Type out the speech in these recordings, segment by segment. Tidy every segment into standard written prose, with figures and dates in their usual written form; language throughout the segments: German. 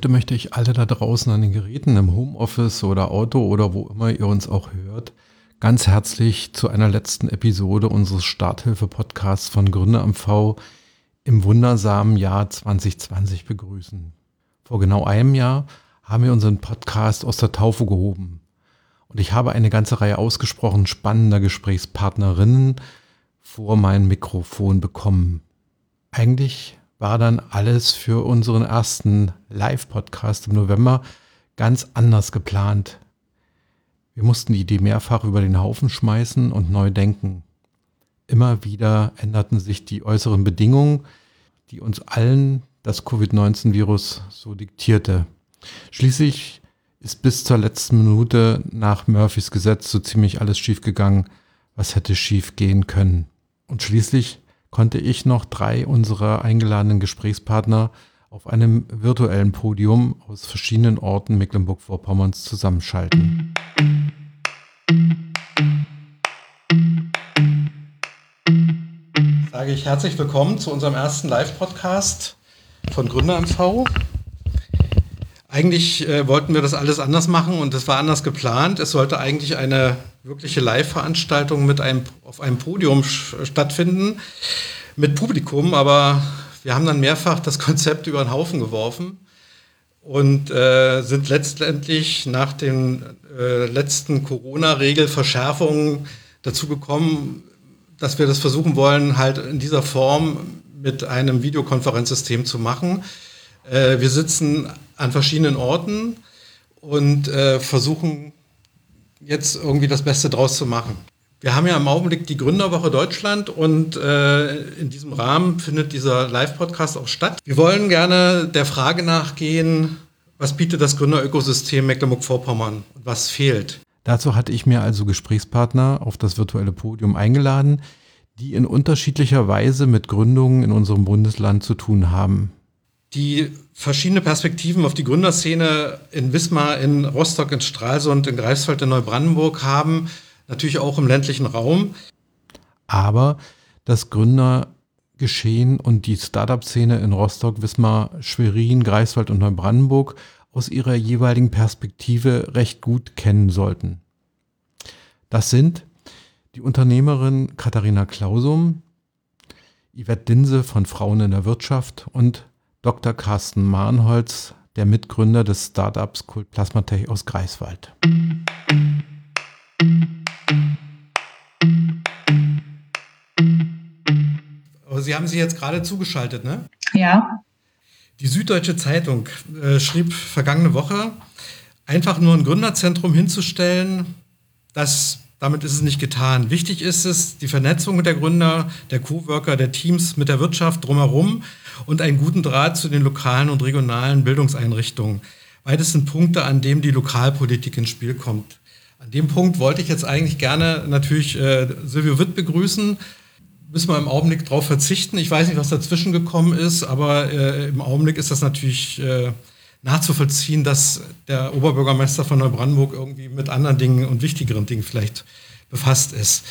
Heute möchte ich alle da draußen an den Geräten im Homeoffice oder Auto oder wo immer ihr uns auch hört, ganz herzlich zu einer letzten Episode unseres Starthilfe-Podcasts von Gründer MV im wundersamen Jahr 2020 begrüßen. Vor genau einem Jahr haben wir unseren Podcast aus der Taufe gehoben. Und ich habe eine ganze Reihe ausgesprochen spannender Gesprächspartnerinnen vor mein Mikrofon bekommen. Eigentlich war dann alles für unseren ersten Live-Podcast im November ganz anders geplant. Wir mussten die Idee mehrfach über den Haufen schmeißen und neu denken. Immer wieder änderten sich die äußeren Bedingungen, die uns allen das Covid-19-Virus so diktierte. Schließlich ist bis zur letzten Minute nach Murphys Gesetz so ziemlich alles schiefgegangen, was hätte schief gehen können. Und schließlich konnte ich noch 3 unserer eingeladenen Gesprächspartner auf einem virtuellen Podium aus verschiedenen Orten Mecklenburg-Vorpommerns zusammenschalten. Sage ich herzlich willkommen zu unserem ersten Live-Podcast von Gründer MV. Eigentlich wollten wir das alles anders machen und es war anders geplant. Es sollte eigentlich eine wirkliche Live-Veranstaltung auf einem Podium stattfinden mit Publikum, aber wir haben dann mehrfach das Konzept über den Haufen geworfen und sind letztendlich nach den letzten Corona-Regelverschärfungen dazu gekommen, dass wir das versuchen wollen, halt in dieser Form mit einem Videokonferenzsystem zu machen. Wir sitzen an verschiedenen Orten und versuchen jetzt irgendwie das Beste draus zu machen. Wir haben ja im Augenblick die Gründerwoche Deutschland und in diesem Rahmen findet dieser Live-Podcast auch statt. Wir wollen gerne der Frage nachgehen, was bietet das Gründerökosystem Mecklenburg-Vorpommern und was fehlt. Dazu hatte ich mir also Gesprächspartner auf das virtuelle Podium eingeladen, die in unterschiedlicher Weise mit Gründungen in unserem Bundesland zu tun haben. Die verschiedene Perspektiven auf die Gründerszene in Wismar, in Rostock, in Stralsund, in Greifswald, in Neubrandenburg haben, natürlich auch im ländlichen Raum. Aber das Gründergeschehen und die Startup-Szene in Rostock, Wismar, Schwerin, Greifswald und Neubrandenburg aus ihrer jeweiligen Perspektive recht gut kennen sollten. Das sind die Unternehmerin Katharina Klausum, Yvette Dinse von Frauen in der Wirtschaft und Dr. Carsten Mahnholz, der Mitgründer des Startups Kult Plasmatech aus Greifswald. Aber Sie haben sich jetzt gerade zugeschaltet, ne? Ja. Die Süddeutsche Zeitung schrieb vergangene Woche, einfach nur ein Gründerzentrum hinzustellen, damit ist es nicht getan. Wichtig ist es, die Vernetzung der Gründer, der Coworker, der Teams mit der Wirtschaft drumherum und einen guten Draht zu den lokalen und regionalen Bildungseinrichtungen. Beides sind Punkte, an denen die Lokalpolitik ins Spiel kommt. An dem Punkt wollte ich jetzt eigentlich gerne natürlich Silvio Witt begrüßen. Müssen wir im Augenblick darauf verzichten. Ich weiß nicht, was dazwischen gekommen ist, aber im Augenblick ist das natürlich nachzuvollziehen, dass der Oberbürgermeister von Neubrandenburg irgendwie mit anderen Dingen und wichtigeren Dingen vielleicht befasst ist.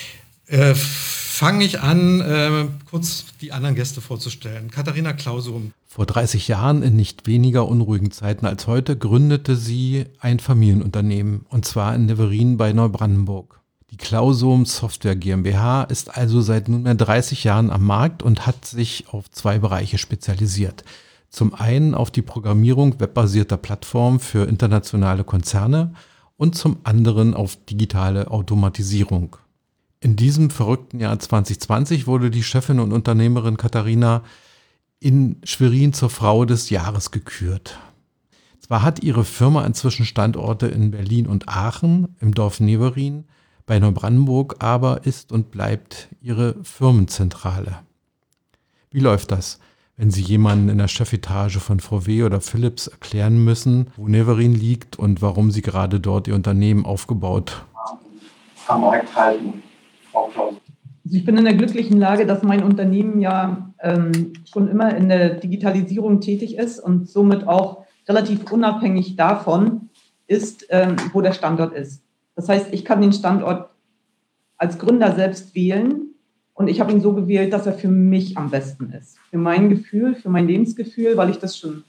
Fange ich an, kurz die anderen Gäste vorzustellen. Katharina Klausum. Vor 30 Jahren, in nicht weniger unruhigen Zeiten als heute, gründete sie ein Familienunternehmen, und zwar in Neverin bei Neubrandenburg. Die Klausum Software GmbH ist also seit nunmehr 30 Jahren am Markt und hat sich auf 2 Bereiche spezialisiert. Zum einen auf die Programmierung webbasierter Plattformen für internationale Konzerne und zum anderen auf digitale Automatisierung. In diesem verrückten Jahr 2020 wurde die Chefin und Unternehmerin Katharina in Schwerin zur Frau des Jahres gekürt. Zwar hat ihre Firma inzwischen Standorte in Berlin und Aachen, im Dorf Neverin, bei Neubrandenburg aber ist und bleibt ihre Firmenzentrale. Wie läuft das, wenn Sie jemanden in der Chefetage von VW oder Philips erklären müssen, wo Neverin liegt und warum Sie gerade dort Ihr Unternehmen aufgebaut am Markt halten? Also ich bin in der glücklichen Lage, dass mein Unternehmen ja schon immer in der Digitalisierung tätig ist und somit auch relativ unabhängig davon ist, wo der Standort ist. Das heißt, ich kann den Standort als Gründer selbst wählen und ich habe ihn so gewählt, dass er für mich am besten ist. Für mein Gefühl, für mein Lebensgefühl, weil ich das schon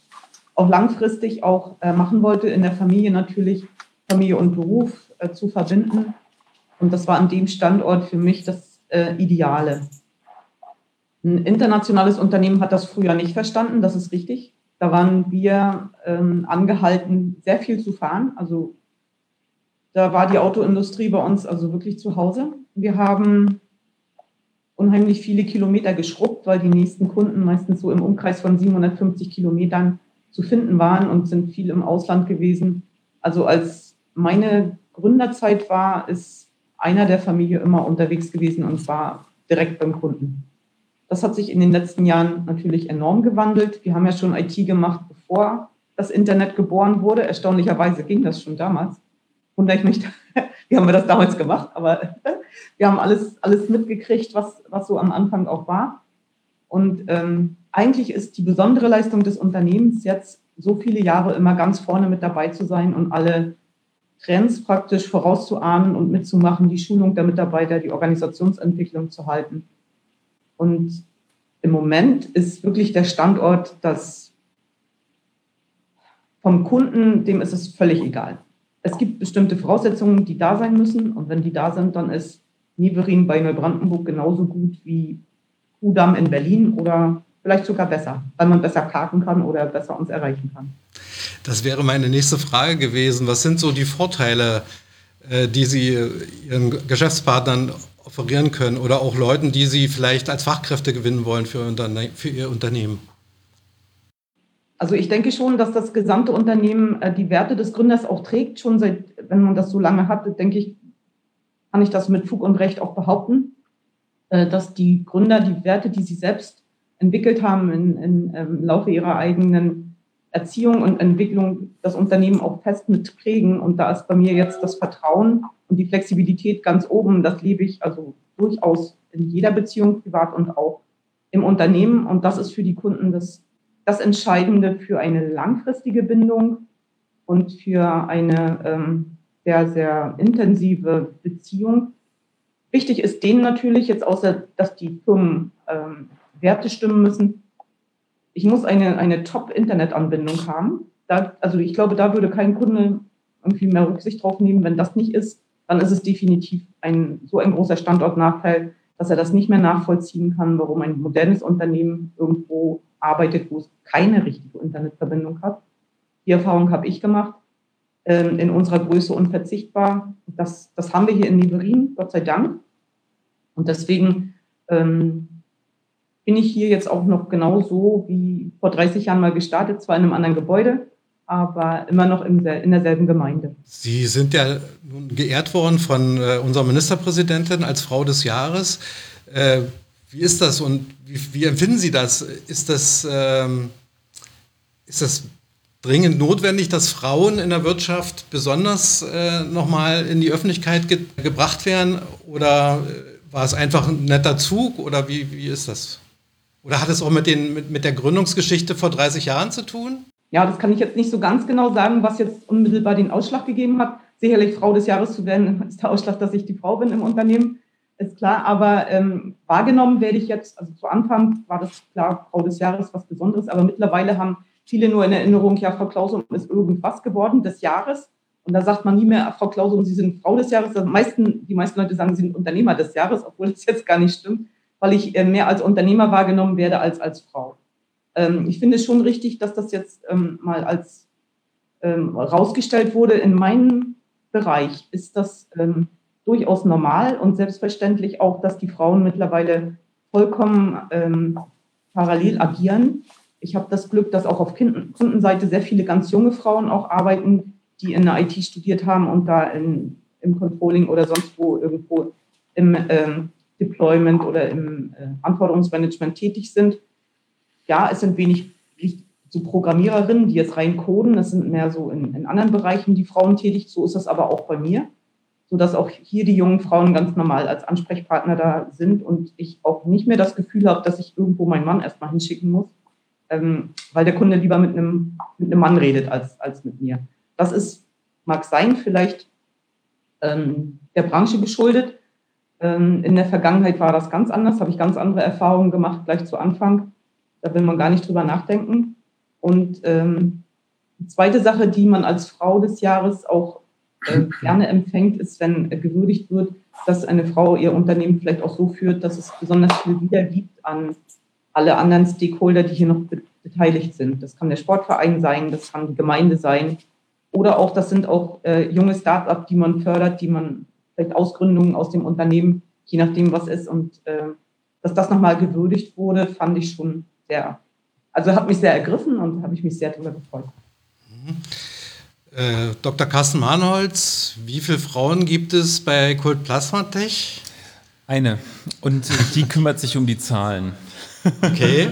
auch langfristig auch machen wollte, in der Familie natürlich, Familie und Beruf zu verbinden. Und das war an dem Standort für mich das Ideale. Ein internationales Unternehmen hat das früher nicht verstanden, das ist richtig. Da waren wir angehalten, sehr viel zu fahren. Also da war die Autoindustrie bei uns also wirklich zu Hause. Wir haben unheimlich viele Kilometer geschrubbt, weil die nächsten Kunden meistens so im Umkreis von 750 Kilometern zu finden waren und sind viel im Ausland gewesen. Also als meine Gründerzeit war, ist einer der Familie immer unterwegs gewesen und war direkt beim Kunden. Das hat sich in den letzten Jahren natürlich enorm gewandelt. Wir haben ja schon IT gemacht, bevor das Internet geboren wurde. Erstaunlicherweise ging das schon damals. Wundere ich mich, wie haben wir das damals gemacht? Aber wir haben alles mitgekriegt, was so am Anfang auch war. Und eigentlich ist die besondere Leistung des Unternehmens jetzt, so viele Jahre immer ganz vorne mit dabei zu sein und alle Trends praktisch vorauszuahnen und mitzumachen, die Schulung der Mitarbeiter, die Organisationsentwicklung zu halten. Und im Moment ist wirklich der Standort, das vom Kunden, dem ist es völlig egal. Es gibt bestimmte Voraussetzungen, die da sein müssen. Und wenn die da sind, dann ist Niverin bei Neubrandenburg genauso gut wie Kudamm in Berlin oder vielleicht sogar besser, weil man besser parken kann oder besser uns erreichen kann. Das wäre meine nächste Frage gewesen. Was sind so die Vorteile, die Sie Ihren Geschäftspartnern offerieren können oder auch Leuten, die Sie vielleicht als Fachkräfte gewinnen wollen für Ihr Unternehmen? Also ich denke schon, dass das gesamte Unternehmen die Werte des Gründers auch trägt. Schon seit, wenn man das so lange hat, denke ich, kann ich das mit Fug und Recht auch behaupten, dass die Gründer die Werte, die sie selbst entwickelt haben im Laufe ihrer eigenen Erziehung und Entwicklung, das Unternehmen auch fest mit prägen. Und da ist bei mir jetzt das Vertrauen und die Flexibilität ganz oben. Das lebe ich also durchaus in jeder Beziehung, privat und auch im Unternehmen. Und das ist für die Kunden das Entscheidende für eine langfristige Bindung und für eine sehr, sehr intensive Beziehung. Wichtig ist denen natürlich, jetzt außer dass die Firmen Werte stimmen müssen, ich muss eine Top-Internet-Anbindung haben. Also ich glaube, da würde kein Kunde irgendwie mehr Rücksicht drauf nehmen. Wenn das nicht ist, dann ist es definitiv so ein großer Standortnachteil, dass er das nicht mehr nachvollziehen kann, warum ein modernes Unternehmen irgendwo arbeitet, wo es keine richtige Internetverbindung hat. Die Erfahrung habe ich gemacht, in unserer Größe unverzichtbar. Das haben wir hier in Niverin, Gott sei Dank. Und deswegen bin ich hier jetzt auch noch genauso wie vor 30 Jahren mal gestartet, zwar in einem anderen Gebäude, aber immer noch in derselben Gemeinde. Sie sind ja nun geehrt worden von unserer Ministerpräsidentin als Frau des Jahres. Wie ist das und wie empfinden Sie das? Ist das dringend notwendig, dass Frauen in der Wirtschaft besonders nochmal in die Öffentlichkeit gebracht werden? Oder war es einfach ein netter Zug? Oder wie ist das? Oder hat es auch mit der Gründungsgeschichte vor 30 Jahren zu tun? Ja, das kann ich jetzt nicht so ganz genau sagen, was jetzt unmittelbar den Ausschlag gegeben hat. Sicherlich Frau des Jahres zu werden, ist der Ausschlag, dass ich die Frau bin im Unternehmen, ist klar. Aber wahrgenommen werde ich jetzt, also zu Anfang war das klar, Frau des Jahres, was Besonderes. Aber mittlerweile haben viele nur in Erinnerung, ja, Frau Klausum ist irgendwas geworden des Jahres. Und da sagt man nie mehr, Frau Klausum, Sie sind Frau des Jahres. Die meisten Leute sagen, Sie sind Unternehmer des Jahres, obwohl das jetzt gar nicht stimmt, weil ich mehr als Unternehmer wahrgenommen werde als Frau. Ich finde es schon richtig, dass das jetzt mal als rausgestellt wurde. In meinem Bereich ist das durchaus normal und selbstverständlich auch, dass die Frauen mittlerweile vollkommen parallel agieren. Ich habe das Glück, dass auch auf Kundenseite sehr viele ganz junge Frauen auch arbeiten, die in der IT studiert haben und da im Controlling oder sonst wo irgendwo im Deployment oder im Anforderungsmanagement tätig sind. Ja, es sind wenig so Programmiererinnen, die jetzt rein coden. Es sind mehr so in anderen Bereichen die Frauen tätig. So ist das aber auch bei mir, sodass auch hier die jungen Frauen ganz normal als Ansprechpartner da sind und ich auch nicht mehr das Gefühl habe, dass ich irgendwo meinen Mann erstmal hinschicken muss, weil der Kunde lieber mit einem Mann redet als mit mir. Das mag sein, vielleicht der Branche geschuldet. In der Vergangenheit war das ganz anders, habe ich ganz andere Erfahrungen gemacht, gleich zu Anfang. Da will man gar nicht drüber nachdenken. Und die zweite Sache, die man als Frau des Jahres auch gerne empfängt, ist, wenn gewürdigt wird, dass eine Frau ihr Unternehmen vielleicht auch so führt, dass es besonders viel wiedergibt an alle anderen Stakeholder, die hier noch beteiligt sind. Das kann der Sportverein sein, das kann die Gemeinde sein oder auch, das sind auch junge Start-up, die man fördert, die man vielleicht Ausgründungen aus dem Unternehmen, je nachdem was ist. Und dass das nochmal gewürdigt wurde, fand ich schon sehr, also hat mich sehr ergriffen und habe ich mich sehr darüber gefreut. Dr. Carsten Mahnholz, wie viele Frauen gibt es bei Kult Plasma Tech? Eine. Und die kümmert sich um die Zahlen. Okay.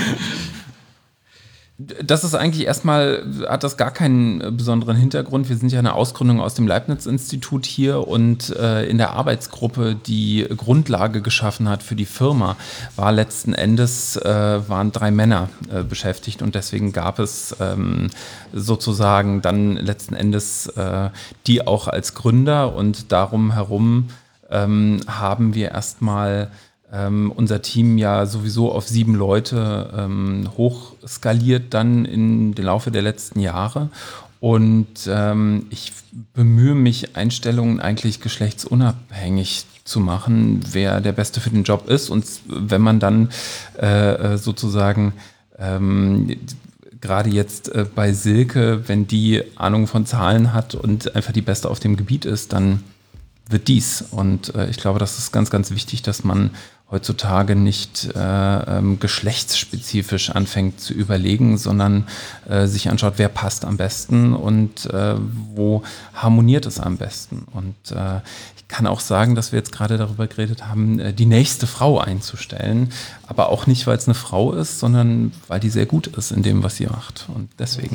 Das ist eigentlich erstmal, hat das gar keinen besonderen Hintergrund. Wir sind ja eine Ausgründung aus dem Leibniz-Institut hier und in der Arbeitsgruppe, die Grundlage geschaffen hat für die Firma, war letzten Endes, waren 3 Männer beschäftigt und deswegen gab es sozusagen dann letzten Endes die auch als Gründer und darum herum haben wir erstmal unser Team ja sowieso auf 7 Leute hochskaliert dann in den Laufe der letzten Jahre. Und ich bemühe mich, Einstellungen eigentlich geschlechtsunabhängig zu machen, wer der Beste für den Job ist. Und wenn man dann sozusagen gerade jetzt bei Silke, wenn die Ahnung von Zahlen hat und einfach die Beste auf dem Gebiet ist, dann wird dies. Und ich glaube, das ist ganz, ganz wichtig, dass man heutzutage nicht geschlechtsspezifisch anfängt zu überlegen, sondern sich anschaut, wer passt am besten und wo harmoniert es am besten. Und ich kann auch sagen, dass wir jetzt gerade darüber geredet haben, die nächste Frau einzustellen, aber auch nicht, weil es eine Frau ist, sondern weil die sehr gut ist in dem, was sie macht. Und deswegen.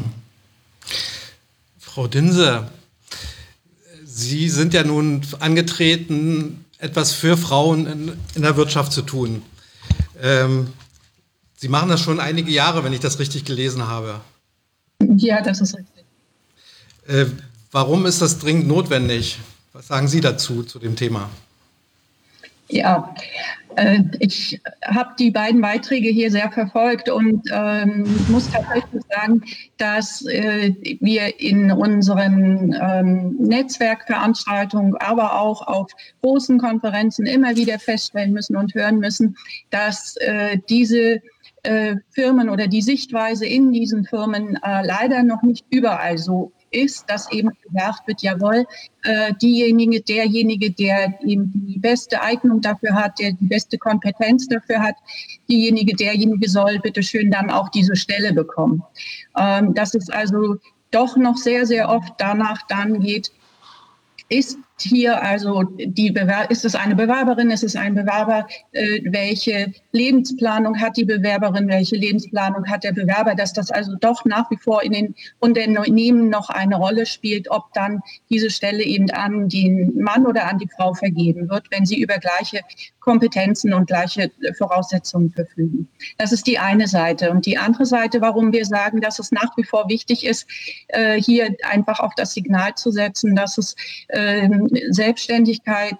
Frau Dinse, Sie sind ja nun angetreten, etwas für Frauen in der Wirtschaft zu tun. Sie machen das schon einige Jahre, wenn ich das richtig gelesen habe. Ja, das ist richtig. Warum ist das dringend notwendig? Was sagen Sie dazu, zu dem Thema? Ja, ich habe die beiden Beiträge hier sehr verfolgt und muss tatsächlich sagen, dass wir in unseren Netzwerkveranstaltungen, aber auch auf großen Konferenzen immer wieder feststellen müssen und hören müssen, dass diese Firmen oder die Sichtweise in diesen Firmen leider noch nicht überall so ist, dass eben gesagt wird, jawohl, derjenige, der eben die beste Eignung dafür hat, der die beste Kompetenz dafür hat, derjenige soll bitteschön dann auch diese Stelle bekommen. Dass es also doch noch sehr, sehr oft danach dann geht, ist hier also ist es eine Bewerberin, ist es ein Bewerber, welche Lebensplanung hat die Bewerberin, welche Lebensplanung hat der Bewerber, dass das also doch nach wie vor in den Unternehmen noch eine Rolle spielt, ob dann diese Stelle eben an den Mann oder an die Frau vergeben wird, wenn sie über gleiche Kompetenzen und gleiche Voraussetzungen verfügen. Das ist die eine Seite. Und die andere Seite, warum wir sagen, dass es nach wie vor wichtig ist, hier einfach auch das Signal zu setzen, dass es Selbstständigkeit,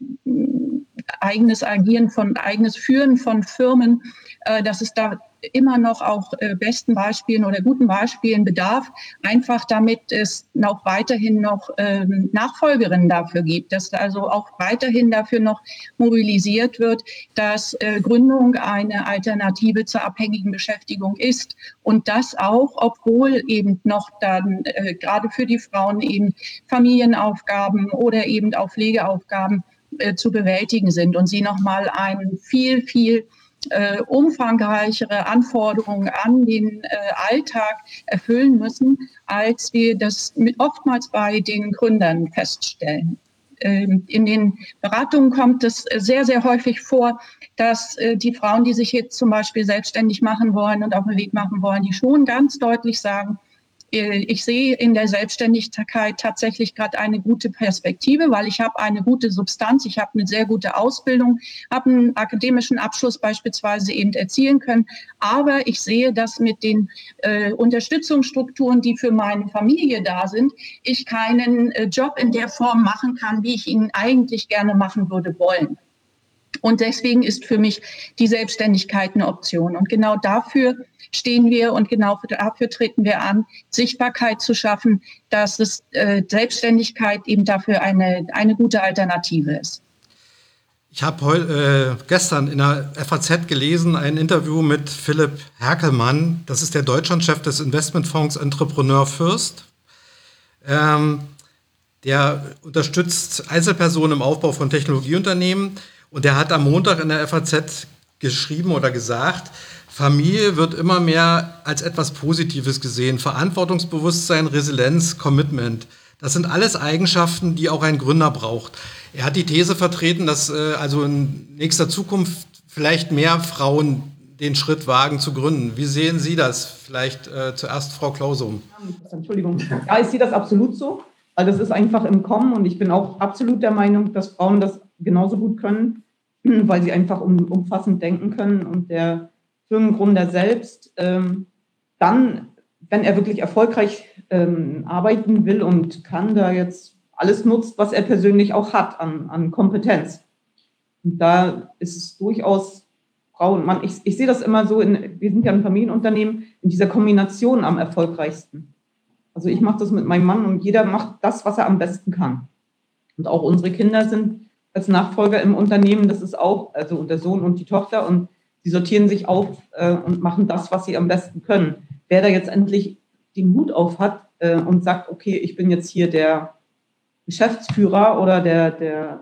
eigenes Agieren eigenes Führen von Firmen, dass es da immer noch auch besten Beispielen oder guten Beispielen bedarf, einfach damit es noch weiterhin noch Nachfolgerinnen dafür gibt, dass also auch weiterhin dafür noch mobilisiert wird, dass Gründung eine Alternative zur abhängigen Beschäftigung ist und das auch, obwohl eben noch dann gerade für die Frauen eben Familienaufgaben oder eben auch Pflegeaufgaben zu bewältigen sind und sie nochmal ein viel umfangreichere Anforderungen an den Alltag erfüllen müssen, als wir das oftmals bei den Gründern feststellen. In den Beratungen kommt es sehr, sehr häufig vor, dass die Frauen, die sich jetzt zum Beispiel selbstständig machen wollen und auf den Weg machen wollen, die schon ganz deutlich sagen, ich sehe in der Selbstständigkeit tatsächlich gerade eine gute Perspektive, weil ich habe eine gute Substanz, ich habe eine sehr gute Ausbildung, habe einen akademischen Abschluss beispielsweise eben erzielen können. Aber ich sehe, dass mit den Unterstützungsstrukturen, die für meine Familie da sind, ich keinen Job in der Form machen kann, wie ich ihn eigentlich gerne machen würde wollen. Und deswegen ist für mich die Selbstständigkeit eine Option. Und genau dafür stehen wir und genau dafür treten wir an, Sichtbarkeit zu schaffen, dass es Selbstständigkeit eben dafür eine gute Alternative ist. Ich habe gestern in der FAZ gelesen, ein Interview mit Philipp Herkelmann. Das ist der Deutschlandchef des Investmentfonds Entrepreneur First. Der unterstützt Einzelpersonen im Aufbau von Technologieunternehmen. Und der hat am Montag in der FAZ geschrieben oder gesagt, Familie wird immer mehr als etwas Positives gesehen. Verantwortungsbewusstsein, Resilienz, Commitment. Das sind alles Eigenschaften, die auch ein Gründer braucht. Er hat die These vertreten, dass also in nächster Zukunft vielleicht mehr Frauen den Schritt wagen zu gründen. Wie sehen Sie das? Vielleicht zuerst Frau Klausum. Entschuldigung. Ja, ich sehe das absolut so, weil das ist einfach im Kommen und ich bin auch absolut der Meinung, dass Frauen das genauso gut können, weil sie einfach umfassend denken können und der Firmengründer selbst dann, wenn er wirklich erfolgreich arbeiten will und kann, da jetzt alles nutzt, was er persönlich auch hat an Kompetenz. Und da ist es durchaus Frau und Mann. Ich sehe das immer so, wir sind ja ein Familienunternehmen, in dieser Kombination am erfolgreichsten. Also ich mache das mit meinem Mann und jeder macht das, was er am besten kann. Und auch unsere Kinder sind als Nachfolger im Unternehmen, das ist auch, also der Sohn und die Tochter, und sie sortieren sich auf und machen das, was sie am besten können. Wer da jetzt endlich den Hut auf hat und sagt, okay, ich bin jetzt hier der Geschäftsführer oder der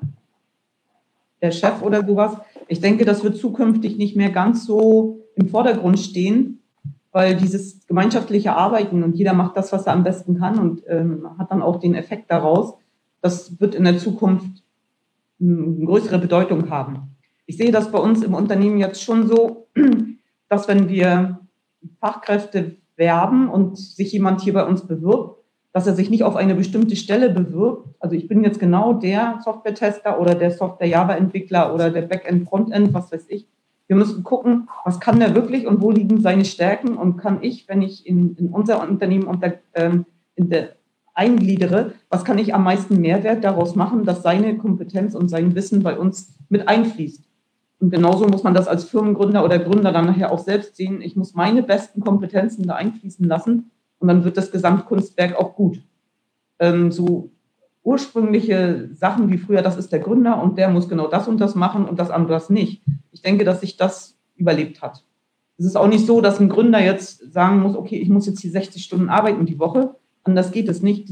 Chef oder sowas, ich denke, das wird zukünftig nicht mehr ganz so im Vordergrund stehen, weil dieses gemeinschaftliche Arbeiten und jeder macht das, was er am besten kann und hat dann auch den Effekt daraus, das wird in der Zukunft eine größere Bedeutung haben. Ich sehe das bei uns im Unternehmen jetzt schon so, dass wenn wir Fachkräfte werben und sich jemand hier bei uns bewirbt, dass er sich nicht auf eine bestimmte Stelle bewirbt. Also ich bin jetzt genau der Software-Tester oder der Software-Java-Entwickler oder der Backend, Frontend, was weiß ich. Wir müssen gucken, was kann der wirklich und wo liegen seine Stärken und kann ich, wenn ich in unser Unternehmen eingliedere, was kann ich am meisten Mehrwert daraus machen, dass seine Kompetenz und sein Wissen bei uns mit einfließt. Und genauso muss man das als Firmengründer oder Gründer dann nachher auch selbst sehen. Ich muss meine besten Kompetenzen da einfließen lassen und dann wird das Gesamtkunstwerk auch gut. So ursprüngliche Sachen wie früher, das ist der Gründer und der muss genau das und das machen und das andere nicht. Ich denke, dass sich das überlebt hat. Es ist auch nicht so, dass ein Gründer jetzt sagen muss, okay, ich muss jetzt hier 60 Stunden arbeiten die Woche. Anders geht es nicht.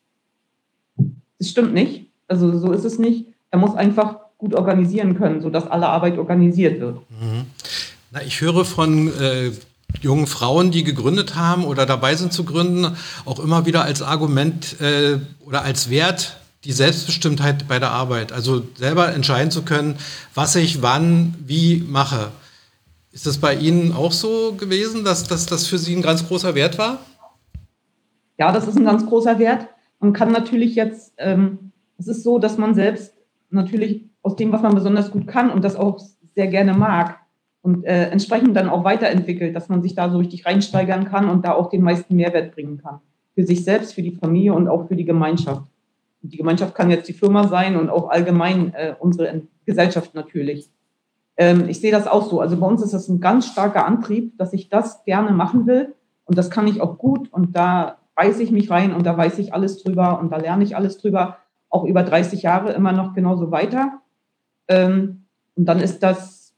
Das stimmt nicht. Also so ist es nicht. Er muss einfach gut organisieren können, sodass alle Arbeit organisiert wird. Na, ich höre von jungen Frauen, die gegründet haben oder dabei sind zu gründen, auch immer wieder als Argument oder als Wert die Selbstbestimmtheit bei der Arbeit. Also selber entscheiden zu können, was ich wann, wie mache. Ist das bei Ihnen auch so gewesen, dass das für Sie ein ganz großer Wert war? Ja, das ist ein ganz großer Wert. Man kann natürlich jetzt, es ist so, dass man selbst natürlich aus dem, was man besonders gut kann und das auch sehr gerne mag und entsprechend dann auch weiterentwickelt, dass man sich da so richtig reinsteigern kann und da auch den meisten Mehrwert bringen kann. Für sich selbst, für die Familie und auch für die Gemeinschaft. Und die Gemeinschaft kann jetzt die Firma sein und auch allgemein unsere Gesellschaft natürlich. Ich sehe das auch so. Also bei uns ist das ein ganz starker Antrieb, dass ich das gerne machen will und das kann ich auch gut und da beiße ich mich rein und da weiß ich alles drüber und da lerne ich alles drüber, auch über 30 Jahre immer noch genauso weiter. Und dann ist das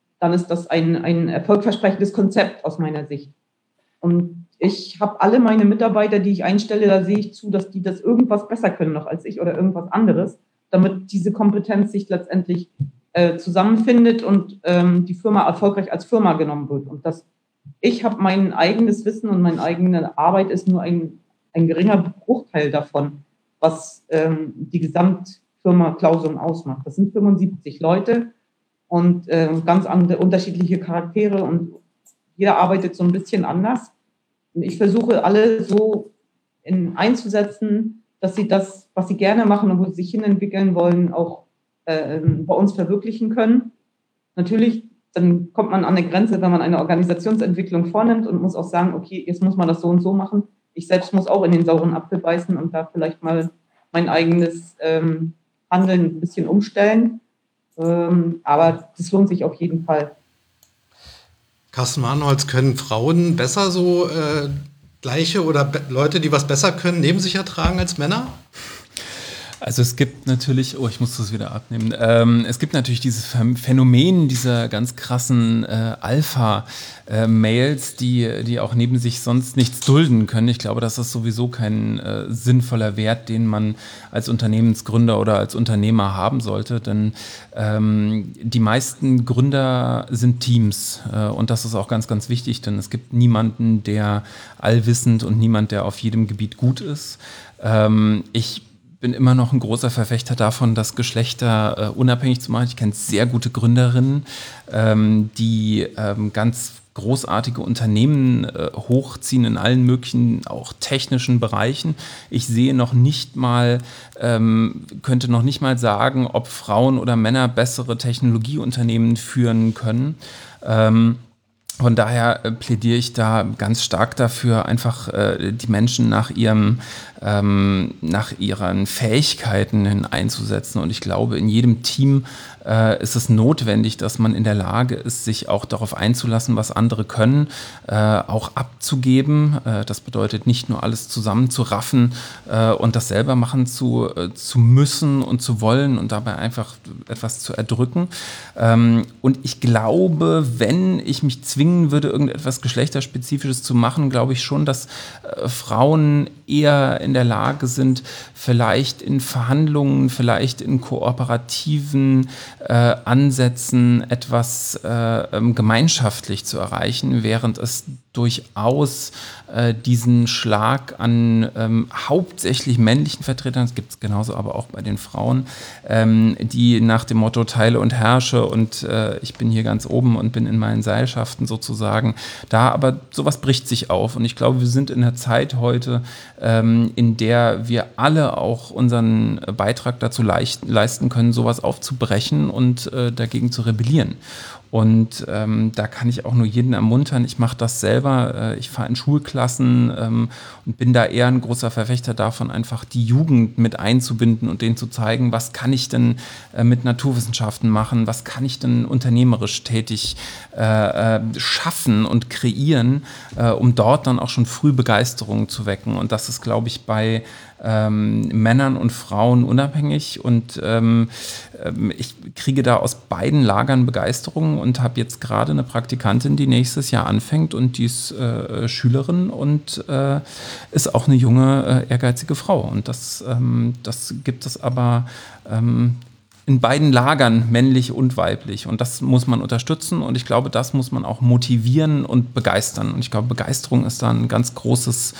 ein erfolgversprechendes Konzept aus meiner Sicht. Und ich habe alle meine Mitarbeiter, die ich einstelle, da sehe ich zu, dass die das irgendwas besser können noch als ich oder irgendwas anderes, damit diese Kompetenz sich letztendlich zusammenfindet und die Firma erfolgreich als Firma genommen wird. Und ich habe mein eigenes Wissen und meine eigene Arbeit ist nur ein geringer Bruchteil davon, was die Gesamtfirma Klausum ausmacht. Das sind 75 Leute und ganz andere unterschiedliche Charaktere und jeder arbeitet so ein bisschen anders. Und ich versuche alle so einzusetzen, dass sie das, was sie gerne machen und wo sie sich hinentwickeln wollen, auch bei uns verwirklichen können. Natürlich, dann kommt man an eine Grenze, wenn man eine Organisationsentwicklung vornimmt und muss auch sagen, okay, jetzt muss man das so und so machen. Ich selbst muss auch in den sauren Apfel beißen und da vielleicht mal mein eigenes Handeln ein bisschen umstellen. Aber das lohnt sich auf jeden Fall. Carsten Arnolds, können Frauen besser so gleiche oder Leute, die was besser können, neben sich ertragen als Männer? Also es gibt natürlich, ich muss das wieder abnehmen, es gibt natürlich dieses Phänomen dieser ganz krassen Alpha-Males, die auch neben sich sonst nichts dulden können. Ich glaube, das ist sowieso kein sinnvoller Wert, den man als Unternehmensgründer oder als Unternehmer haben sollte, denn die meisten Gründer sind Teams und das ist auch ganz, ganz wichtig, denn es gibt niemanden, der allwissend und niemand, der auf jedem Gebiet gut ist. Ich bin immer noch ein großer Verfechter davon, das Geschlechter unabhängig zu machen. Ich kenne sehr gute Gründerinnen, die ganz großartige Unternehmen hochziehen in allen möglichen, auch technischen Bereichen. Ich sehe noch nicht mal, könnte noch nicht mal sagen, ob Frauen oder Männer bessere Technologieunternehmen führen können. Von daher plädiere ich da ganz stark dafür, einfach die Menschen nach ihren Fähigkeiten hin einzusetzen. Und ich glaube, in jedem Team ist es notwendig, dass man in der Lage ist, sich auch darauf einzulassen, was andere können, auch abzugeben. Das bedeutet nicht nur alles zusammenzuraffen und das selber machen zu müssen und zu wollen und dabei einfach etwas zu erdrücken. Und ich glaube, wenn ich mich zwingen würde, irgendetwas Geschlechterspezifisches zu machen, glaube ich schon, dass Frauen eher in der Lage sind, vielleicht in Verhandlungen, vielleicht in kooperativen Ansätzen etwas gemeinschaftlich zu erreichen, während es durchaus diesen Schlag an hauptsächlich männlichen Vertretern, das gibt es genauso aber auch bei den Frauen, die nach dem Motto teile und herrsche und ich bin hier ganz oben und bin in meinen Seilschaften sozusagen da, aber sowas bricht sich auf und ich glaube, wir sind in einer Zeit heute, in der wir alle auch unseren Beitrag dazu leisten können, sowas aufzubrechen und dagegen zu rebellieren. Und da kann ich auch nur jeden ermuntern, ich mache das selber, ich fahre in Schulklassen und bin da eher ein großer Verfechter davon, einfach die Jugend mit einzubinden und denen zu zeigen, was kann ich denn mit Naturwissenschaften machen, was kann ich denn unternehmerisch tätig schaffen und kreieren, um dort dann auch schon früh Begeisterung zu wecken. Und das ist, glaube ich, bei Männern und Frauen unabhängig und ich kriege da aus beiden Lagern Begeisterung und habe jetzt gerade eine Praktikantin, die nächstes Jahr anfängt und die ist Schülerin und ist auch eine junge, ehrgeizige Frau und das gibt es aber in beiden Lagern, männlich und weiblich. Und das muss man unterstützen und ich glaube, das muss man auch motivieren und begeistern. Und ich glaube, Begeisterung ist da ein ganz großes,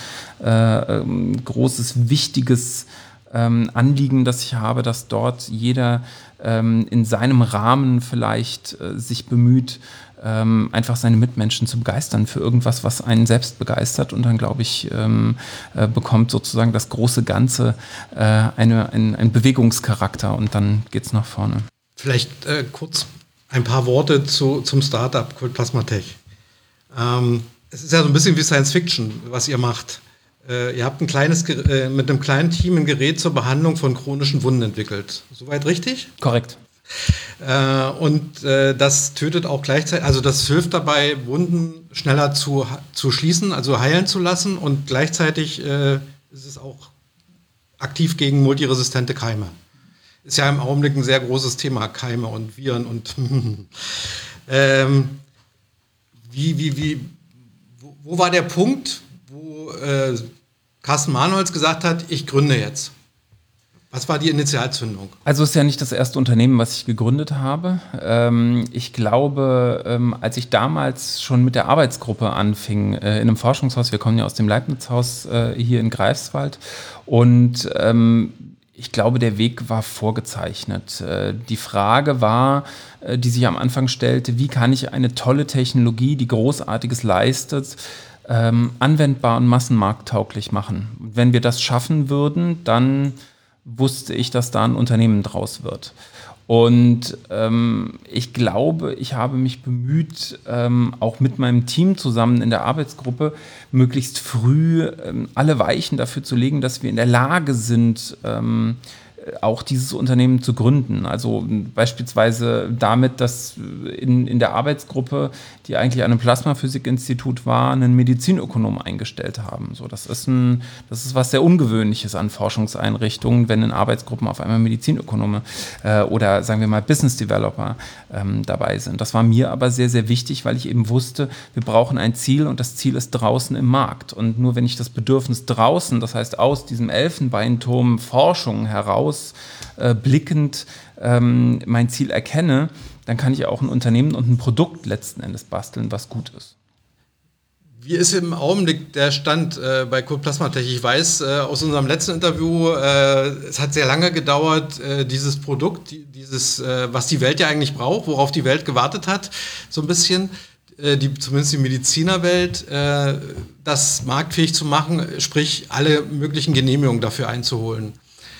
wichtiges Anliegen, das ich habe, dass dort jeder in seinem Rahmen vielleicht sich bemüht, einfach seine Mitmenschen zu begeistern für irgendwas, was einen selbst begeistert. Und dann, glaube ich, bekommt sozusagen das große Ganze einen Bewegungscharakter und dann geht es nach vorne. Vielleicht kurz ein paar Worte zum Startup Kult Plasmatech. Es ist ja so ein bisschen wie Science Fiction, was ihr macht. Ihr habt mit einem kleinen Team ein Gerät zur Behandlung von chronischen Wunden entwickelt. Soweit richtig? Korrekt. Und das tötet auch gleichzeitig, also das hilft dabei, Wunden schneller zu schließen, also heilen zu lassen und gleichzeitig ist es auch aktiv gegen multiresistente Keime. Ist ja im Augenblick ein sehr großes Thema, Keime und Viren und wo war der Punkt, wo Carsten Arnolds gesagt hat, ich gründe jetzt? Was war die Initialzündung? Also es ist ja nicht das erste Unternehmen, was ich gegründet habe. Ich glaube, als ich damals schon mit der Arbeitsgruppe anfing, in einem Forschungshaus, wir kommen ja aus dem Leibniz-Haus hier in Greifswald und ich glaube, der Weg war vorgezeichnet. Die Frage war, die sich am Anfang stellte, wie kann ich eine tolle Technologie, die Großartiges leistet, anwendbar und massenmarkttauglich machen? Wenn wir das schaffen würden, dann wusste ich, dass da ein Unternehmen draus wird. Und ich glaube, ich habe mich bemüht, auch mit meinem Team zusammen in der Arbeitsgruppe, möglichst früh alle Weichen dafür zu legen, dass wir in der Lage sind, auch dieses Unternehmen zu gründen. Also beispielsweise damit, dass in der Arbeitsgruppe, die eigentlich an einem Plasmaphysikinstitut war, einen Medizinökonom eingestellt haben. So, das ist was sehr Ungewöhnliches an Forschungseinrichtungen, wenn in Arbeitsgruppen auf einmal Medizinökonome oder sagen wir mal Business Developer dabei sind. Das war mir aber sehr, sehr wichtig, weil ich eben wusste, wir brauchen ein Ziel und das Ziel ist draußen im Markt. Und nur wenn ich das Bedürfnis draußen, das heißt aus diesem Elfenbeinturm Forschung heraus blickend mein Ziel erkenne, dann kann ich auch ein Unternehmen und ein Produkt letzten Endes basteln, was gut ist. Wie ist im Augenblick der Stand bei CodePlasmaTech? Ich weiß aus unserem letzten Interview, es hat sehr lange gedauert, dieses Produkt, was die Welt ja eigentlich braucht, worauf die Welt gewartet hat, so ein bisschen, zumindest die Medizinerwelt, das marktfähig zu machen, sprich alle möglichen Genehmigungen dafür einzuholen.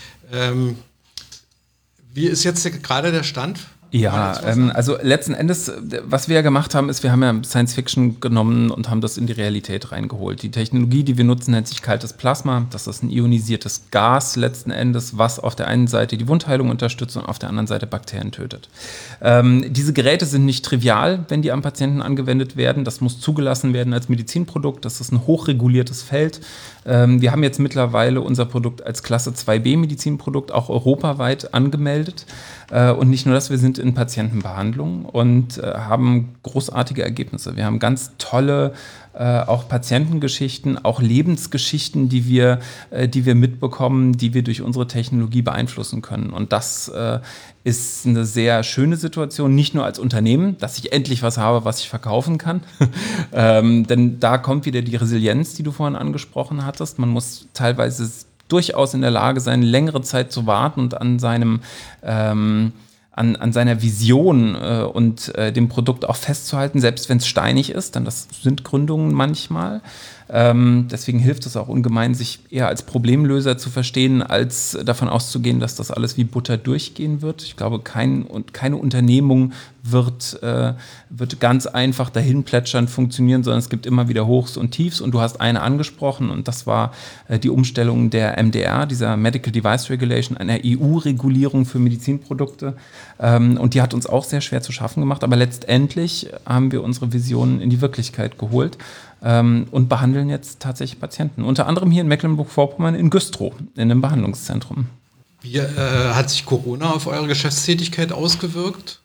Wie ist jetzt gerade der Stand? Ja, also letzten Endes, was wir ja gemacht haben, ist, wir haben ja Science Fiction genommen und haben das in die Realität reingeholt. Die Technologie, die wir nutzen, nennt sich kaltes Plasma. Das ist ein ionisiertes Gas letzten Endes, was auf der einen Seite die Wundheilung unterstützt und auf der anderen Seite Bakterien tötet. Diese Geräte sind nicht trivial, wenn die am Patienten angewendet werden. Das muss zugelassen werden als Medizinprodukt. Das ist ein hochreguliertes Feld. Wir haben jetzt mittlerweile unser Produkt als Klasse 2b Medizinprodukt auch europaweit angemeldet. Und nicht nur das, wir sind in Patientenbehandlung und haben großartige Ergebnisse. Wir haben ganz tolle auch Patientengeschichten, auch Lebensgeschichten, die wir mitbekommen, die wir durch unsere Technologie beeinflussen können. Und das ist eine sehr schöne Situation, nicht nur als Unternehmen, dass ich endlich was habe, was ich verkaufen kann. Denn da kommt wieder die Resilienz, die du vorhin angesprochen hattest. Man muss teilweise durchaus in der Lage sein, längere Zeit zu warten und an seiner Vision und dem Produkt auch festzuhalten, selbst wenn es steinig ist, denn das sind Gründungen manchmal. Deswegen hilft es auch ungemein, sich eher als Problemlöser zu verstehen, als davon auszugehen, dass das alles wie Butter durchgehen wird. Ich glaube, keine Unternehmung wird ganz einfach dahin plätschern funktionieren, sondern es gibt immer wieder Hochs und Tiefs. Und du hast eine angesprochen und das war die Umstellung der MDR, dieser Medical Device Regulation, einer EU-Regulierung für Medizinprodukte. Und die hat uns auch sehr schwer zu schaffen gemacht. Aber letztendlich haben wir unsere Visionen in die Wirklichkeit geholt. Und behandeln jetzt tatsächlich Patienten. Unter anderem hier in Mecklenburg-Vorpommern in Güstrow, in einem Behandlungszentrum. Wie hat sich Corona auf eure Geschäftstätigkeit ausgewirkt?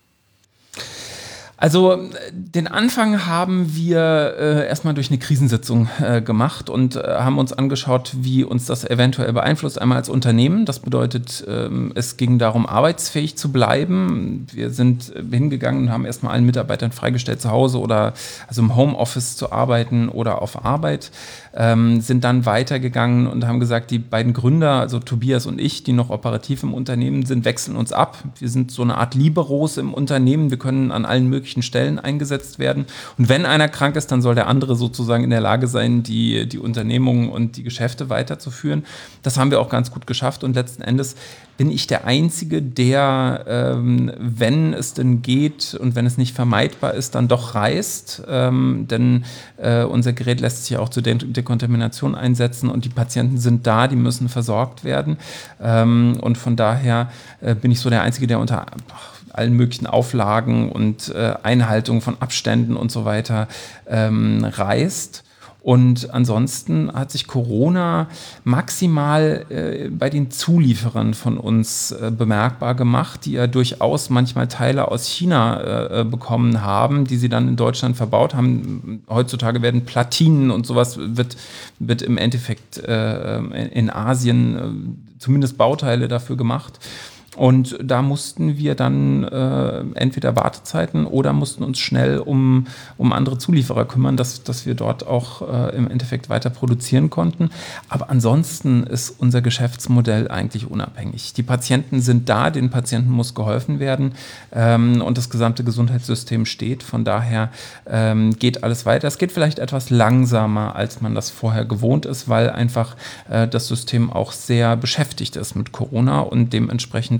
Also den Anfang haben wir erstmal durch eine Krisensitzung gemacht und haben uns angeschaut, wie uns das eventuell beeinflusst. Einmal als Unternehmen, das bedeutet, es ging darum, arbeitsfähig zu bleiben. Wir sind hingegangen und haben erstmal allen Mitarbeitern freigestellt, zu Hause oder also im Homeoffice zu arbeiten oder auf Arbeit. Sind dann weitergegangen und haben gesagt, die beiden Gründer, also Tobias und ich, die noch operativ im Unternehmen sind, wechseln uns ab. Wir sind so eine Art Liberos im Unternehmen. Wir können an allen möglichen Stellen eingesetzt werden. Und wenn einer krank ist, dann soll der andere sozusagen in der Lage sein, die Unternehmungen und die Geschäfte weiterzuführen. Das haben wir auch ganz gut geschafft und letzten Endes bin ich der Einzige, der, wenn es denn geht und wenn es nicht vermeidbar ist, dann doch reist. Denn unser Gerät lässt sich auch zur Dekontamination einsetzen und die Patienten sind da, die müssen versorgt werden. Und von daher bin ich so der Einzige, der unter allen möglichen Auflagen und Einhaltung von Abständen und so weiter reist. Und ansonsten hat sich Corona maximal bei den Zulieferern von uns bemerkbar gemacht, die ja durchaus manchmal Teile aus China bekommen haben, die sie dann in Deutschland verbaut haben. Heutzutage werden Platinen und sowas wird im Endeffekt in Asien zumindest Bauteile dafür gemacht. Und da mussten wir dann entweder Wartezeiten oder mussten uns schnell um andere Zulieferer kümmern, dass wir dort auch im Endeffekt weiter produzieren konnten. Aber ansonsten ist unser Geschäftsmodell eigentlich unabhängig. Die Patienten sind da, den Patienten muss geholfen werden und das gesamte Gesundheitssystem steht. Von daher geht alles weiter. Es geht vielleicht etwas langsamer, als man das vorher gewohnt ist, weil einfach das System auch sehr beschäftigt ist mit Corona und dementsprechend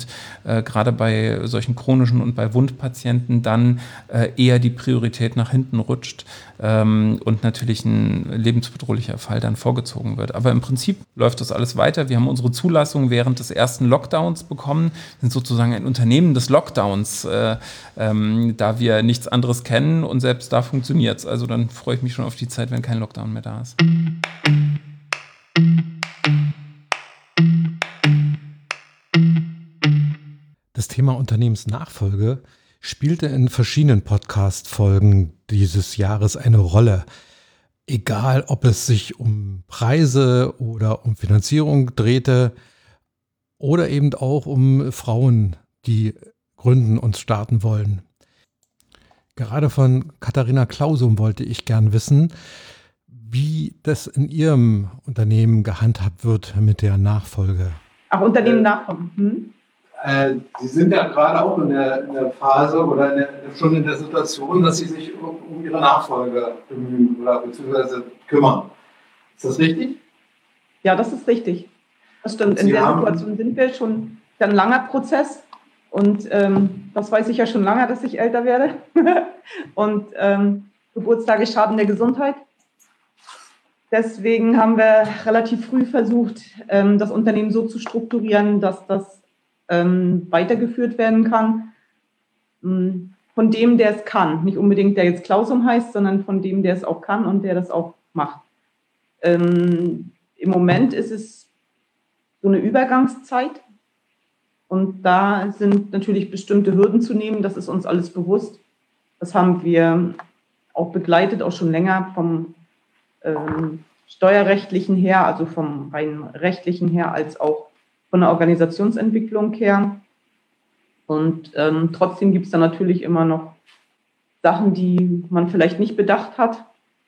gerade bei solchen chronischen und bei Wundpatienten dann eher die Priorität nach hinten rutscht und natürlich ein lebensbedrohlicher Fall dann vorgezogen wird. Aber im Prinzip läuft das alles weiter. Wir haben unsere Zulassung während des ersten Lockdowns bekommen, sind sozusagen ein Unternehmen des Lockdowns, da wir nichts anderes kennen und selbst da funktioniert es. Also dann freue ich mich schon auf die Zeit, wenn kein Lockdown mehr da ist. Das Thema Unternehmensnachfolge spielte in verschiedenen Podcast-Folgen dieses Jahres eine Rolle. Egal, ob es sich um Preise oder um Finanzierung drehte oder eben auch um Frauen, die gründen und starten wollen. Gerade von Katharina Klausum wollte ich gern wissen, wie das in Ihrem Unternehmen gehandhabt wird mit der Nachfolge. Ach, Unternehmen nachfolgen. Sie sind ja gerade auch in der Phase oder schon in der Situation, dass Sie sich um Ihre Nachfolge bemühen oder beziehungsweise kümmern. Ist das richtig? Ja, das ist richtig. Das stimmt. In der Situation sind wir schon ein langer Prozess und das weiß ich ja schon lange, dass ich älter werde. Und Geburtstage schaden der Gesundheit. Deswegen haben wir relativ früh versucht, das Unternehmen so zu strukturieren, dass das weitergeführt werden kann, von dem, der es kann. Nicht unbedingt, der jetzt Klausum heißt, sondern von dem, der es auch kann und der das auch macht. Im Moment ist es so eine Übergangszeit und da sind natürlich bestimmte Hürden zu nehmen, das ist uns alles bewusst. Das haben wir auch begleitet, auch schon länger vom steuerrechtlichen her, also vom rein rechtlichen her, als auch von der Organisationsentwicklung her. Und trotzdem gibt es da natürlich immer noch Sachen, die man vielleicht nicht bedacht hat.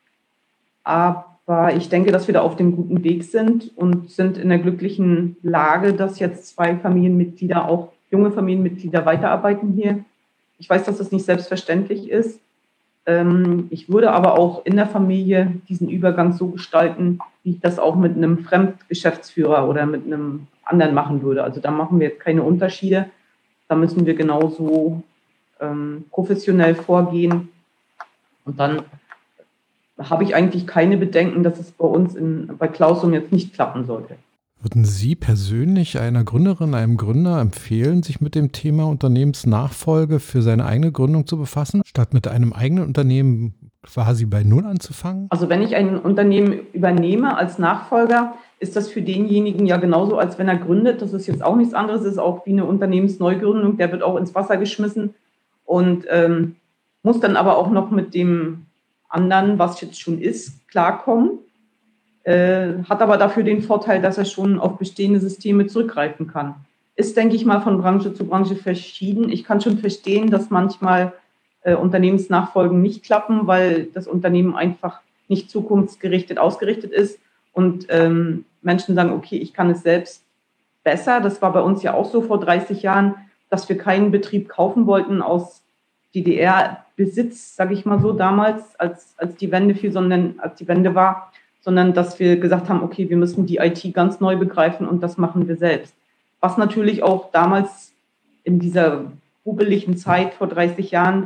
Aber ich denke, dass wir da auf dem guten Weg sind und sind in der glücklichen Lage, dass jetzt 2 Familienmitglieder, auch junge Familienmitglieder, weiterarbeiten hier. Ich weiß, dass das nicht selbstverständlich ist. Ich würde aber auch in der Familie diesen Übergang so gestalten, wie ich das auch mit einem Fremdgeschäftsführer oder mit einem anderen machen würde. Also da machen wir jetzt keine Unterschiede. Da müssen wir genauso professionell vorgehen. Und dann habe ich eigentlich keine Bedenken, dass es bei uns bei Klausum jetzt nicht klappen sollte. Würden Sie persönlich einer Gründerin, einem Gründer empfehlen, sich mit dem Thema Unternehmensnachfolge für seine eigene Gründung zu befassen, statt mit einem eigenen Unternehmen quasi bei Null anzufangen? Also wenn ich ein Unternehmen übernehme als Nachfolger, ist das für denjenigen ja genauso, als wenn er gründet. Das ist jetzt auch nichts anderes, das ist auch wie eine Unternehmensneugründung, der wird auch ins Wasser geschmissen und muss dann aber auch noch mit dem anderen, was jetzt schon ist, klarkommen. Hat aber dafür den Vorteil, dass er schon auf bestehende Systeme zurückgreifen kann. Ist, denke ich mal, von Branche zu Branche verschieden. Ich kann schon verstehen, dass manchmal Unternehmensnachfolgen nicht klappen, weil das Unternehmen einfach nicht zukunftsgerichtet ausgerichtet ist und Menschen sagen, okay, ich kann es selbst besser. Das war bei uns ja auch so vor 30 Jahren, dass wir keinen Betrieb kaufen wollten aus DDR-Besitz, sage ich mal so, damals, als die Wende fiel, sondern als die Wende war, sondern dass wir gesagt haben, okay, wir müssen die IT ganz neu begreifen und das machen wir selbst. Was natürlich auch damals in dieser rubeligen Zeit vor 30 Jahren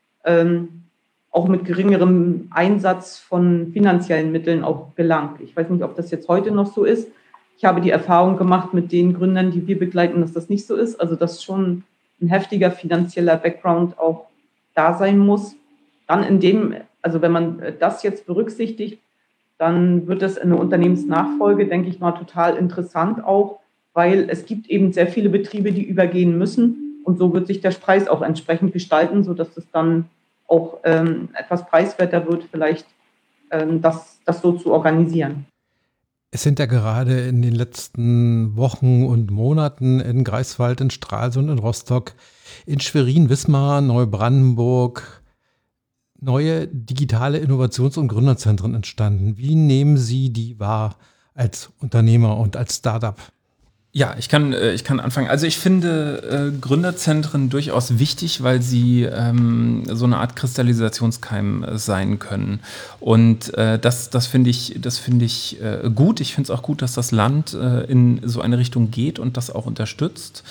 auch mit geringerem Einsatz von finanziellen Mitteln auch gelang. Ich weiß nicht, ob das jetzt heute noch so ist. Ich habe die Erfahrung gemacht mit den Gründern, die wir begleiten, dass das nicht so ist. Also dass schon ein heftiger finanzieller Background auch da sein muss. Dann also wenn man das jetzt berücksichtigt, dann wird es in der Unternehmensnachfolge, denke ich mal, total interessant auch, weil es gibt eben sehr viele Betriebe, die übergehen müssen und so wird sich der Preis auch entsprechend gestalten, sodass es dann auch etwas preiswerter wird, vielleicht das so zu organisieren. Es sind ja gerade in den letzten Wochen und Monaten in Greifswald, in Stralsund, in Rostock, in Schwerin, Wismar, Neubrandenburg neue digitale Innovations- und Gründerzentren entstanden. Wie nehmen Sie die wahr als Unternehmer und als Startup? Ja, ich kann anfangen. Also ich finde Gründerzentren durchaus wichtig, weil sie so eine Art Kristallisationskeim sein können. Und das finde ich gut. Ich finde es auch gut, dass das Land in so eine Richtung geht und das auch unterstützt.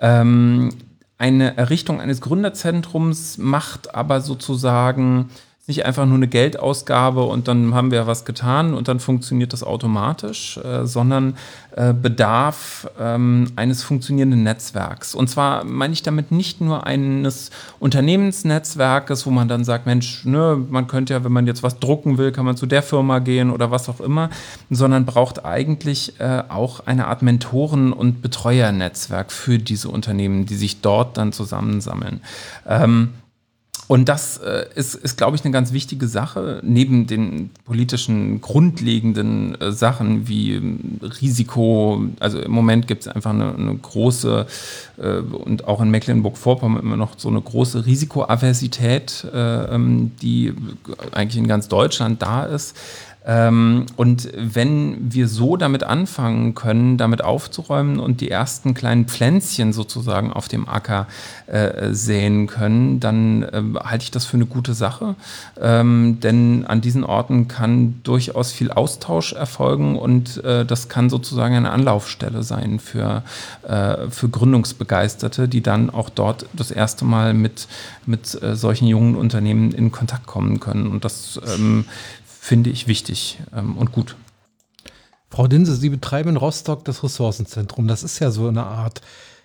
Eine Errichtung eines Gründerzentrums macht aber sozusagen nicht einfach nur eine Geldausgabe und dann haben wir was getan und dann funktioniert das automatisch, sondern bedarf eines funktionierenden Netzwerks. Und zwar meine ich damit nicht nur eines Unternehmensnetzwerkes, wo man dann sagt, Mensch, ne, man könnte ja, wenn man jetzt was drucken will, kann man zu der Firma gehen oder was auch immer, sondern braucht eigentlich auch eine Art Mentoren- und Betreuernetzwerk für diese Unternehmen, die sich dort dann zusammensammeln. Und das ist, glaube ich, eine ganz wichtige Sache, neben den politischen grundlegenden Sachen wie Risiko. Also im Moment gibt es einfach eine große, und auch in Mecklenburg-Vorpommern immer noch so eine große Risikoaversität, die eigentlich in ganz Deutschland da ist. Und wenn wir so damit anfangen können, damit aufzuräumen und die ersten kleinen Pflänzchen sozusagen auf dem Acker säen können, dann halte ich das für eine gute Sache. Denn an diesen Orten kann durchaus viel Austausch erfolgen und das kann sozusagen eine Anlaufstelle sein für Gründungsbegeisterte, die dann auch dort das erste Mal mit solchen jungen Unternehmen in Kontakt kommen können. Und das finde ich wichtig und gut. Frau Dinse, Sie betreiben in Rostock das Ressourcenzentrum. Das ist ja so eine Art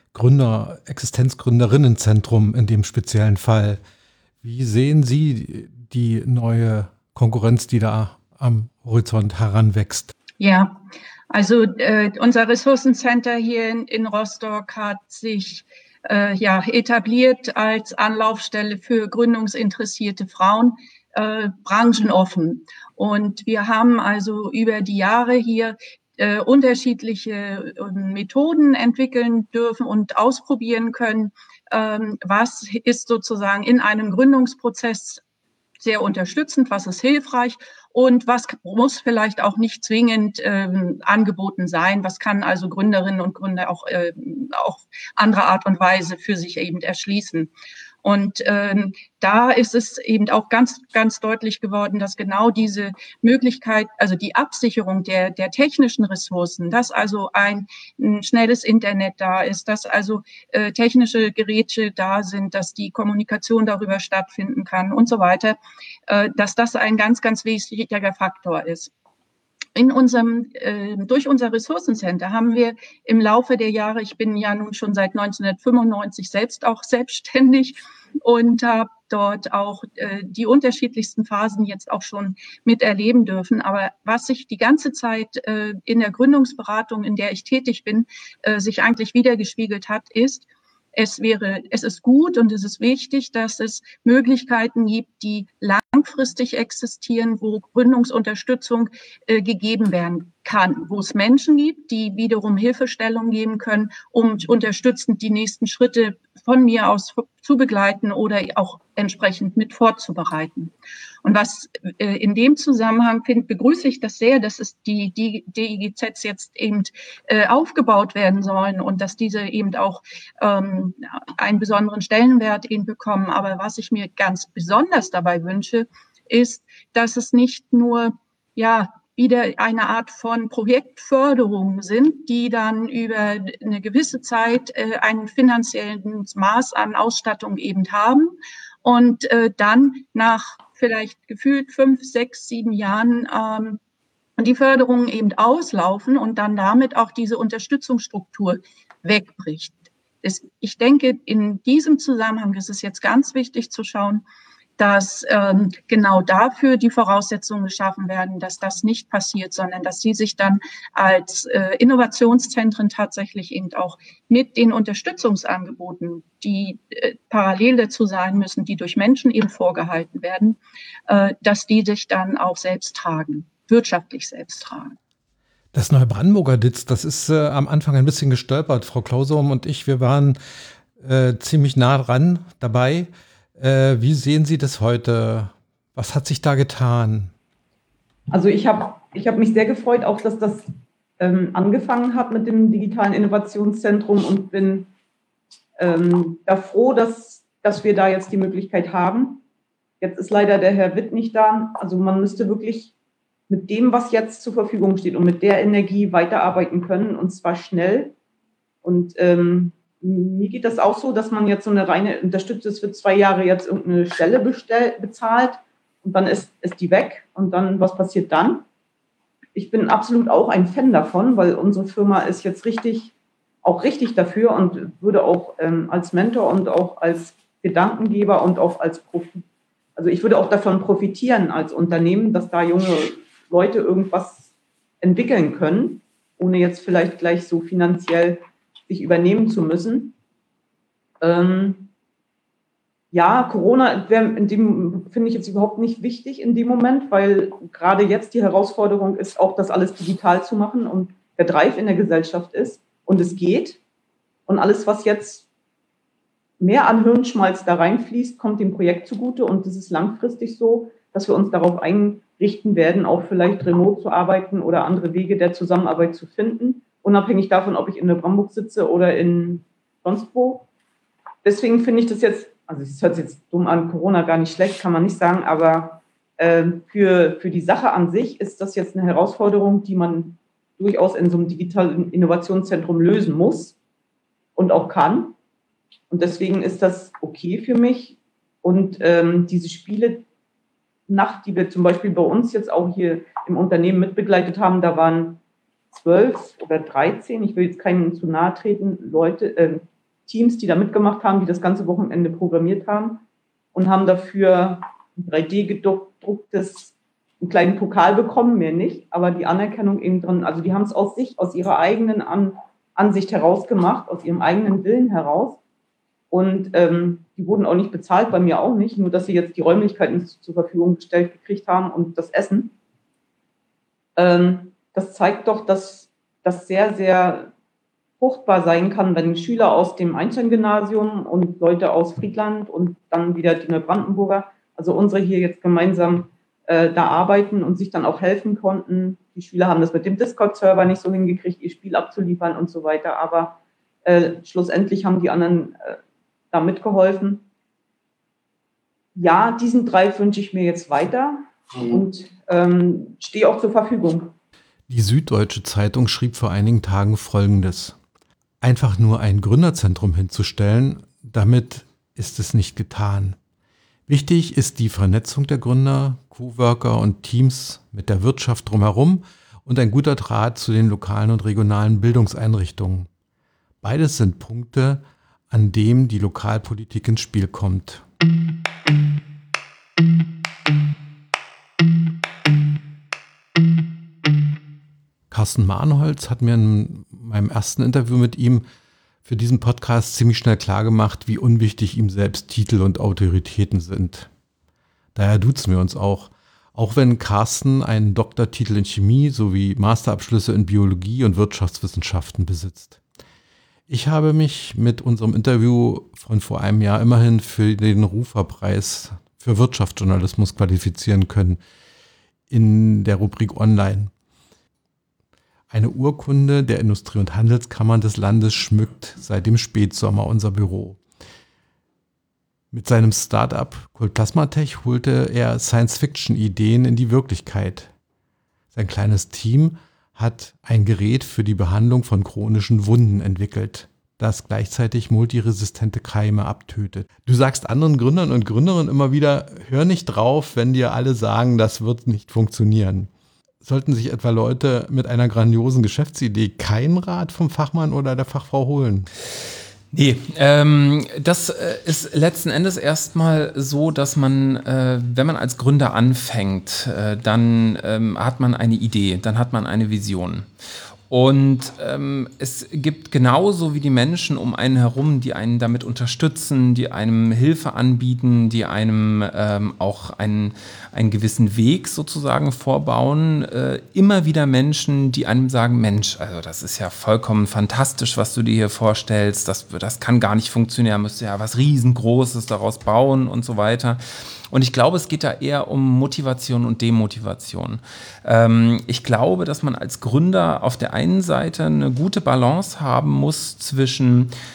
Existenzgründerinnenzentrum in dem speziellen Fall. Wie sehen Sie die neue Konkurrenz, die da am Horizont heranwächst? Ja, also unser Ressourcencenter hier in Rostock hat sich etabliert als Anlaufstelle für gründungsinteressierte Frauen, branchenoffen. Und wir haben also über die Jahre hier unterschiedliche Methoden entwickeln dürfen und ausprobieren können. Was ist sozusagen in einem Gründungsprozess sehr unterstützend, was ist hilfreich und was muss vielleicht auch nicht zwingend angeboten sein, was kann also Gründerinnen und Gründer auch andere Art und Weise für sich eben erschließen. Und da ist es eben auch ganz, ganz deutlich geworden, dass genau diese Möglichkeit, also die Absicherung der technischen Ressourcen, dass also ein schnelles Internet da ist, dass also technische Geräte da sind, dass die Kommunikation darüber stattfinden kann und so weiter, dass das ein ganz, ganz wichtiger Faktor ist. Durch unser Ressourcencenter haben wir im Laufe der Jahre, ich bin ja nun schon seit 1995 selbst auch selbstständig und habe dort auch die unterschiedlichsten Phasen jetzt auch schon miterleben dürfen. Aber was sich die ganze Zeit in der Gründungsberatung, in der ich tätig bin, sich eigentlich wiedergespiegelt hat, ist, es ist gut und es ist wichtig, dass es Möglichkeiten gibt, die langfristig existieren, wo Gründungsunterstützung gegeben werden kann, wo es Menschen gibt, die wiederum Hilfestellung geben können, um unterstützend die nächsten Schritte von mir aus zu begleiten oder auch entsprechend mit vorzubereiten. Und was in dem Zusammenhang begrüße ich das sehr, dass es die DIGZs jetzt eben aufgebaut werden sollen und dass diese eben auch einen besonderen Stellenwert eben bekommen. Aber was ich mir ganz besonders dabei wünsche, ist, dass es nicht nur wieder eine Art von Projektförderung sind, die dann über eine gewisse Zeit ein finanzielles Maß an Ausstattung eben haben und dann nach vielleicht gefühlt 5, 6, 7 Jahren die Förderungen eben auslaufen und dann damit auch diese Unterstützungsstruktur wegbricht. Ich denke, in diesem Zusammenhang ist es jetzt ganz wichtig zu schauen, dass genau dafür die Voraussetzungen geschaffen werden, dass das nicht passiert, sondern dass sie sich dann als Innovationszentren tatsächlich eben auch mit den Unterstützungsangeboten, die parallel dazu sein müssen, die durch Menschen eben vorgehalten werden, dass die sich dann auch selbst tragen, wirtschaftlich selbst tragen. Das Neubrandenburger DIZ, das ist am Anfang ein bisschen gestolpert. Frau Klausom und ich, wir waren ziemlich nah dran dabei. Wie sehen Sie das heute? Was hat sich da getan? Also ich hab mich sehr gefreut, auch dass das angefangen hat mit dem digitalen Innovationszentrum und bin da froh, dass wir da jetzt die Möglichkeit haben. Jetzt ist leider der Herr Witt nicht da. Also man müsste wirklich mit dem, was jetzt zur Verfügung steht und mit der Energie weiterarbeiten können und zwar schnell. Und mir geht das auch so, dass man jetzt so eine reine Unterstützung für 2 Jahre jetzt irgendeine Stelle bezahlt und dann ist die weg und dann, was passiert dann? Ich bin absolut auch ein Fan davon, weil unsere Firma ist jetzt richtig dafür und würde auch als Mentor und auch als Gedankengeber und auch als also ich würde auch davon profitieren als Unternehmen, dass da junge Leute irgendwas entwickeln können, ohne jetzt vielleicht gleich so finanziell sich übernehmen zu müssen. Ja, Corona finde ich jetzt überhaupt nicht wichtig in dem Moment, weil gerade jetzt die Herausforderung ist, auch das alles digital zu machen und der Drive in der Gesellschaft ist und es geht. Und alles, was jetzt mehr an Hirnschmalz da reinfließt, kommt dem Projekt zugute und es ist langfristig so, dass wir uns darauf einrichten werden, auch vielleicht remote zu arbeiten oder andere Wege der Zusammenarbeit zu finden, unabhängig davon, ob ich in Neubrandenburg sitze oder in sonst wo. Deswegen finde ich das jetzt, also es hört sich jetzt dumm an, Corona gar nicht schlecht, kann man nicht sagen, aber für die Sache an sich ist das jetzt eine Herausforderung, die man durchaus in so einem digitalen Innovationszentrum lösen muss und auch kann. Und deswegen ist das okay für mich. Und diese Spiele-Nacht, die wir zum Beispiel bei uns jetzt auch hier im Unternehmen mitbegleitet haben, da waren 12 oder 13, ich will jetzt keinen zu nahe treten, Teams, die da mitgemacht haben, die das ganze Wochenende programmiert haben und haben dafür ein 3D-gedrucktes, einen kleinen Pokal bekommen, mehr nicht, aber die Anerkennung eben drin, also die haben es aus ihrer eigenen Ansicht heraus gemacht, aus ihrem eigenen Willen heraus. Und die wurden auch nicht bezahlt, bei mir auch nicht, nur dass sie jetzt die Räumlichkeiten zur Verfügung gestellt gekriegt haben und das Essen. Das zeigt doch, dass das sehr, sehr fruchtbar sein kann, wenn Schüler aus dem Einstein-Gymnasium und Leute aus Friedland und dann wieder die Neubrandenburger, also unsere hier jetzt gemeinsam da arbeiten und sich dann auch helfen konnten. Die Schüler haben das mit dem Discord-Server nicht so hingekriegt, ihr Spiel abzuliefern und so weiter, aber schlussendlich haben die anderen da mitgeholfen. Ja, diesen Drive wünsche ich mir jetzt weiter und stehe auch zur Verfügung. Die Süddeutsche Zeitung schrieb vor einigen Tagen Folgendes. Einfach nur ein Gründerzentrum hinzustellen, damit ist es nicht getan. Wichtig ist die Vernetzung der Gründer, Coworker und Teams mit der Wirtschaft drumherum und ein guter Draht zu den lokalen und regionalen Bildungseinrichtungen. Beides sind Punkte, an dem die Lokalpolitik ins Spiel kommt. Carsten Mahnholz hat mir in meinem ersten Interview mit ihm für diesen Podcast ziemlich schnell klargemacht, wie unwichtig ihm selbst Titel und Autoritäten sind. Daher duzen wir uns auch wenn Carsten einen Doktortitel in Chemie sowie Masterabschlüsse in Biologie und Wirtschaftswissenschaften besitzt. Ich habe mich mit unserem Interview von vor einem Jahr immerhin für den Rufer-Preis für Wirtschaftsjournalismus qualifizieren können in der Rubrik Online. Eine Urkunde der Industrie- und Handelskammern des Landes schmückt seit dem Spätsommer unser Büro. Mit seinem Start-up Cold-Plasma-Tech holte er Science-Fiction-Ideen in die Wirklichkeit. Sein kleines Team hat ein Gerät für die Behandlung von chronischen Wunden entwickelt, das gleichzeitig multiresistente Keime abtötet. Du sagst anderen Gründern und Gründerinnen immer wieder, hör nicht drauf, wenn dir alle sagen, das wird nicht funktionieren. Sollten sich etwa Leute mit einer grandiosen Geschäftsidee keinen Rat vom Fachmann oder der Fachfrau holen? Nee, das ist letzten Endes erstmal so, dass man, wenn man als Gründer anfängt, dann hat man eine Idee, dann hat man eine Vision. Und es gibt genauso wie die Menschen um einen herum, die einen damit unterstützen, die einem Hilfe anbieten, die einem auch einen gewissen Weg sozusagen vorbauen, immer wieder Menschen, die einem sagen, Mensch, also das ist ja vollkommen fantastisch, was du dir hier vorstellst, das kann gar nicht funktionieren, müsst ihr ja was Riesengroßes daraus bauen und so weiter. Und ich glaube, es geht da eher um Motivation und Demotivation. Ich glaube, dass man als Gründer auf der einen Seite eine gute Balance haben muss zwischen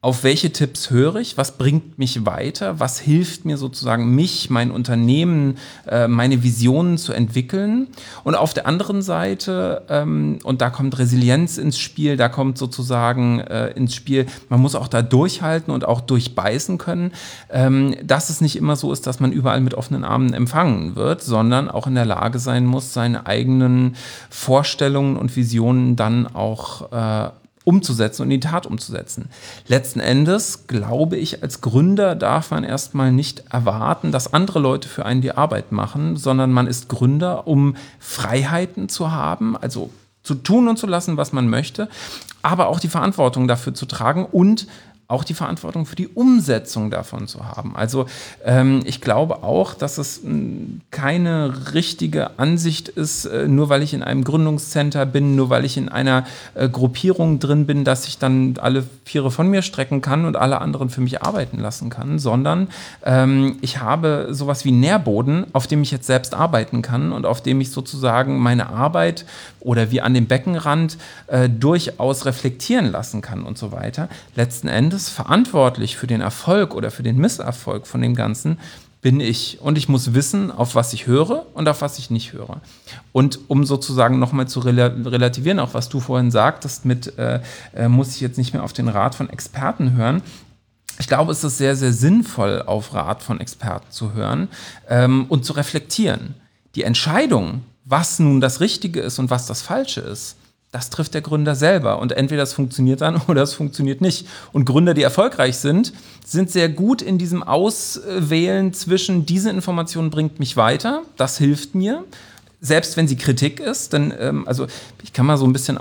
auf welche Tipps höre ich, was bringt mich weiter, was hilft mir sozusagen, mein Unternehmen, meine Visionen zu entwickeln. Und auf der anderen Seite, und da kommt Resilienz ins Spiel, da kommt sozusagen ins Spiel, man muss auch da durchhalten und auch durchbeißen können, dass es nicht immer so ist, dass man überall mit offenen Armen empfangen wird, sondern auch in der Lage sein muss, seine eigenen Vorstellungen und Visionen dann auch umzusetzen und in die Tat umzusetzen. Letzten Endes, glaube ich, als Gründer darf man erstmal nicht erwarten, dass andere Leute für einen die Arbeit machen, sondern man ist Gründer, um Freiheiten zu haben, also zu tun und zu lassen, was man möchte, aber auch die Verantwortung dafür zu tragen und auch die Verantwortung für die Umsetzung davon zu haben. Also ich glaube auch, dass es keine richtige Ansicht ist, nur weil ich in einem Gründungscenter bin, nur weil ich in einer Gruppierung drin bin, dass ich dann alle Viere von mir strecken kann und alle anderen für mich arbeiten lassen kann, sondern ich habe sowas wie Nährboden, auf dem ich jetzt selbst arbeiten kann und auf dem ich sozusagen meine Arbeit oder wie an dem Beckenrand durchaus reflektieren lassen kann und so weiter. Letzten Endes verantwortlich für den Erfolg oder für den Misserfolg von dem Ganzen bin ich. Und ich muss wissen, auf was ich höre und auf was ich nicht höre. Und um sozusagen nochmal zu relativieren, auch was du vorhin sagtest, muss ich jetzt nicht mehr auf den Rat von Experten hören. Ich glaube, es ist sehr, sehr sinnvoll, auf Rat von Experten zu hören und zu reflektieren. Die Entscheidung, was nun das Richtige ist und was das Falsche ist, das trifft der Gründer selber. Und entweder es funktioniert dann oder es funktioniert nicht. Und Gründer, die erfolgreich sind sehr gut in diesem Auswählen zwischen, diese Information bringt mich weiter, das hilft mir, selbst wenn sie Kritik ist. Denn, also ich kann mal so ein bisschen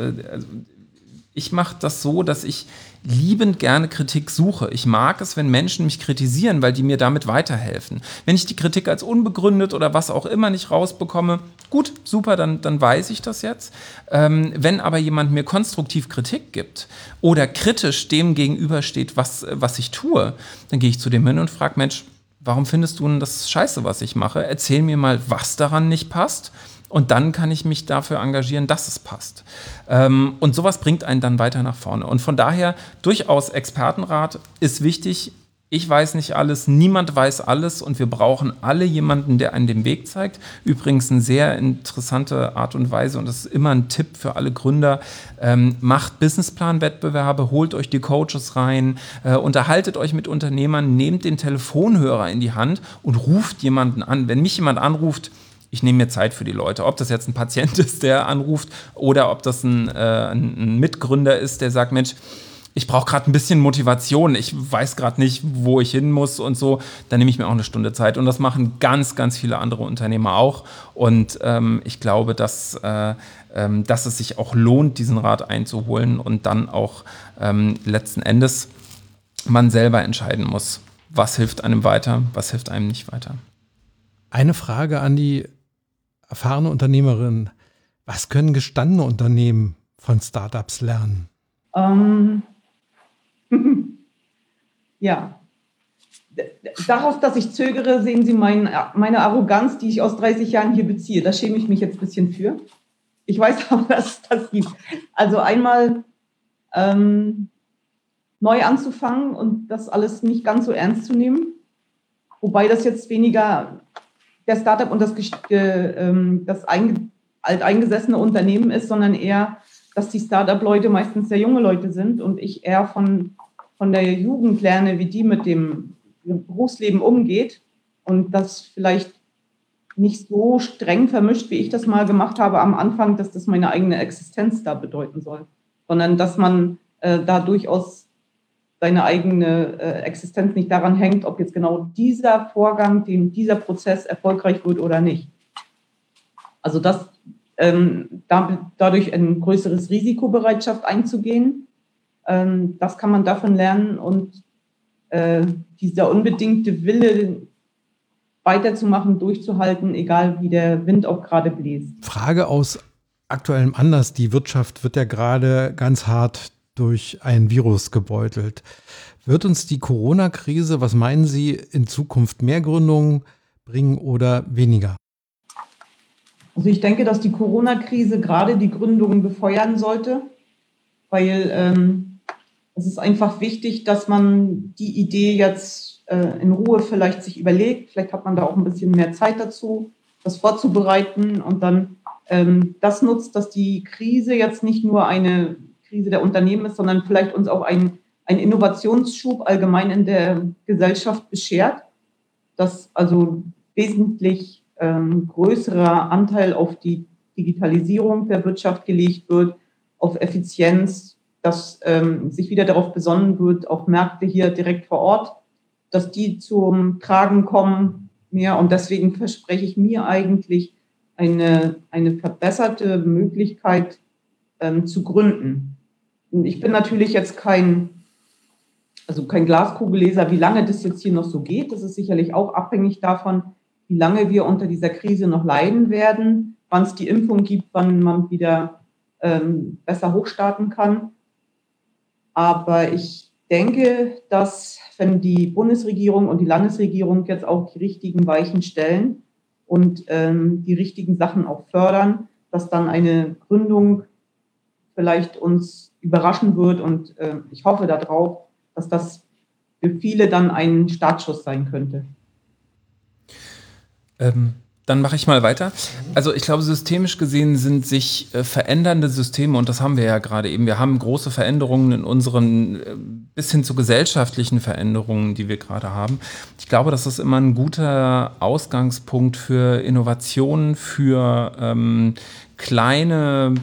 ich mache das so, dass ich liebend gerne Kritik suche. Ich mag es, wenn Menschen mich kritisieren, weil die mir damit weiterhelfen. Wenn ich die Kritik als unbegründet oder was auch immer nicht rausbekomme, gut, super, dann weiß ich das jetzt. Wenn aber jemand mir konstruktiv Kritik gibt oder kritisch dem gegenübersteht, was ich tue, dann gehe ich zu dem hin und frage, Mensch, warum findest du denn das scheiße, was ich mache? Erzähl mir mal, was daran nicht passt. Und dann kann ich mich dafür engagieren, dass es passt. Und sowas bringt einen dann weiter nach vorne. Und von daher durchaus Expertenrat ist wichtig. Ich weiß nicht alles, niemand weiß alles und wir brauchen alle jemanden, der einen den Weg zeigt. Übrigens eine sehr interessante Art und Weise und das ist immer ein Tipp für alle Gründer. Macht Businessplan-Wettbewerbe, holt euch die Coaches rein, unterhaltet euch mit Unternehmern, nehmt den Telefonhörer in die Hand und ruft jemanden an. Wenn mich jemand anruft, ich nehme mir Zeit für die Leute. Ob das jetzt ein Patient ist, der anruft oder ob das ein Mitgründer ist, der sagt, Mensch, ich brauche gerade ein bisschen Motivation, ich weiß gerade nicht, wo ich hin muss und so, dann nehme ich mir auch eine Stunde Zeit. Und das machen ganz, ganz viele andere Unternehmer auch. Und ich glaube, dass es sich auch lohnt, diesen Rat einzuholen und dann auch letzten Endes man selber entscheiden muss, was hilft einem weiter, was hilft einem nicht weiter. Eine Frage an die erfahrene Unternehmerin. Was können gestandene Unternehmen von Startups lernen? Ja. Darauf, dass ich zögere, sehen Sie meine Arroganz, die ich aus 30 Jahren hier beziehe. Da schäme ich mich jetzt ein bisschen für. Ich weiß aber, dass es das gibt. Also einmal neu anzufangen und das alles nicht ganz so ernst zu nehmen. Wobei das jetzt weniger der Startup und das alteingesessene Unternehmen ist, sondern eher, dass die Startup-Leute meistens sehr junge Leute sind und ich eher von der Jugend lerne, wie die mit dem Berufsleben umgeht und das vielleicht nicht so streng vermischt, wie ich das mal gemacht habe am Anfang, dass das meine eigene Existenz da bedeuten soll, sondern dass man da durchaus seine eigene Existenz nicht daran hängt, ob jetzt genau dieser Vorgang, dieser Prozess erfolgreich wird oder nicht. Also dadurch ein größeres Risikobereitschaft einzugehen, das kann man davon lernen und dieser unbedingte Wille weiterzumachen, durchzuhalten, egal wie der Wind auch gerade bläst. Frage aus aktuellem Anlass. Die Wirtschaft wird ja gerade ganz hart durch ein Virus gebeutelt. Wird uns die Corona-Krise, was meinen Sie, in Zukunft mehr Gründungen bringen oder weniger? Also ich denke, dass die Corona-Krise gerade die Gründungen befeuern sollte, weil Es ist einfach wichtig, dass man die Idee jetzt in Ruhe vielleicht sich überlegt. Vielleicht hat man da auch ein bisschen mehr Zeit dazu, das vorzubereiten und dann das nutzt, dass die Krise jetzt nicht nur eine Krise der Unternehmen ist, sondern vielleicht uns auch ein Innovationsschub allgemein in der Gesellschaft beschert, dass also wesentlich größerer Anteil auf die Digitalisierung der Wirtschaft gelegt wird, auf Effizienz, dass sich wieder darauf besonnen wird, auch Märkte hier direkt vor Ort, dass die zum Tragen kommen mehr. Und deswegen verspreche ich mir eigentlich eine verbesserte Möglichkeit zu gründen. Und ich bin natürlich jetzt kein Glaskugelleser, wie lange das jetzt hier noch so geht. Das ist sicherlich auch abhängig davon, wie lange wir unter dieser Krise noch leiden werden, wann es die Impfung gibt, wann man wieder besser hochstarten kann. Aber ich denke, dass wenn die Bundesregierung und die Landesregierung jetzt auch die richtigen Weichen stellen und die richtigen Sachen auch fördern, dass dann eine Gründung vielleicht uns überraschen wird. Und ich hoffe darauf, dass das für viele dann ein Startschuss sein könnte. Dann mache ich mal weiter. Also ich glaube, systemisch gesehen sind sich verändernde Systeme, und das haben wir ja gerade eben, wir haben große Veränderungen in unseren, bis hin zu gesellschaftlichen Veränderungen, die wir gerade haben. Ich glaube, das ist immer ein guter Ausgangspunkt für Innovationen, für kleine,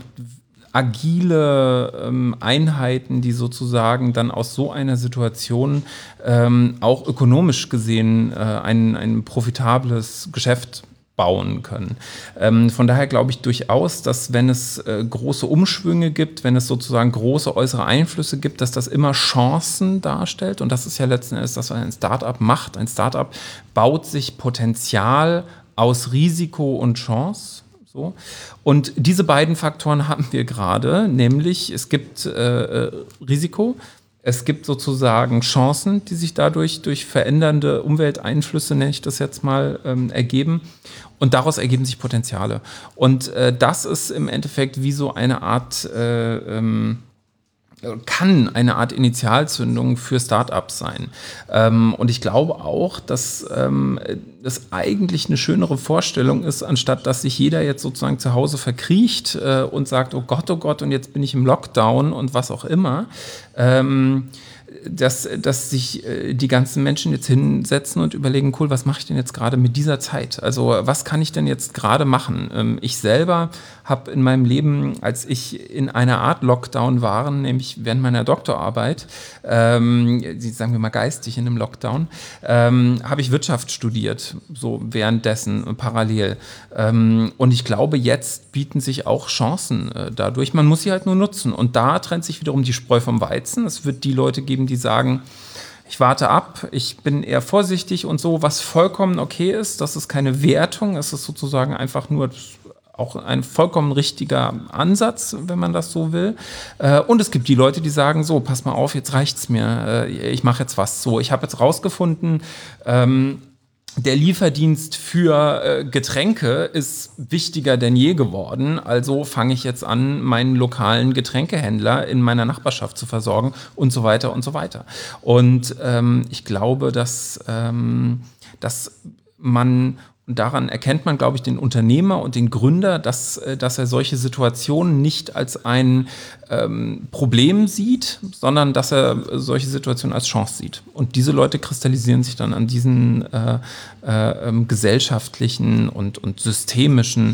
agile Einheiten, die sozusagen dann aus so einer Situation auch ökonomisch gesehen ein profitables Geschäft bauen können. Von daher glaube ich durchaus, dass wenn es große Umschwünge gibt, wenn es sozusagen große äußere Einflüsse gibt, dass das immer Chancen darstellt. Und das ist ja letzten Endes, was ein Startup macht. Ein Startup baut sich Potenzial aus Risiko und Chance. So. Und diese beiden Faktoren haben wir gerade, nämlich es gibt Risiko, es gibt sozusagen Chancen, die sich dadurch durch verändernde Umwelteinflüsse, nenne ich das jetzt mal, ergeben. Und daraus ergeben sich Potenziale. Und das ist im Endeffekt wie so eine Art, kann eine Art Initialzündung für Startups sein. Und ich glaube auch, dass das eigentlich eine schönere Vorstellung ist, anstatt dass sich jeder jetzt sozusagen zu Hause verkriecht und sagt, oh Gott, und jetzt bin ich im Lockdown und was auch immer. Dass sich die ganzen Menschen jetzt hinsetzen und überlegen, cool, was mache ich denn jetzt gerade mit dieser Zeit? Also was kann ich denn jetzt gerade machen? Ich selber habe in meinem Leben, als ich in einer Art Lockdown war, nämlich während meiner Doktorarbeit, sagen wir mal geistig in einem Lockdown, habe ich Wirtschaft studiert, so währenddessen parallel. Und ich glaube, jetzt bieten sich auch Chancen dadurch. Man muss sie halt nur nutzen. Und da trennt sich wiederum die Spreu vom Weizen. Es wird die Leute geben, die sagen, ich warte ab, ich bin eher vorsichtig und so, was vollkommen okay ist. Das ist keine Wertung, es ist sozusagen einfach nur auch ein vollkommen richtiger Ansatz, wenn man das so will. Und es gibt die Leute, die sagen, so, pass mal auf, jetzt reicht's mir, ich mache jetzt was so. Ich habe jetzt rausgefunden, der Lieferdienst für Getränke ist wichtiger denn je geworden. Also fange ich jetzt an, meinen lokalen Getränkehändler in meiner Nachbarschaft zu versorgen und so weiter und so weiter. Und ich glaube, dass man, und daran erkennt man, glaube ich, den Unternehmer und den Gründer, dass er solche Situationen nicht als ein Problem sieht, sondern dass er solche Situationen als Chance sieht. Und diese Leute kristallisieren sich dann an diesen gesellschaftlichen und systemischen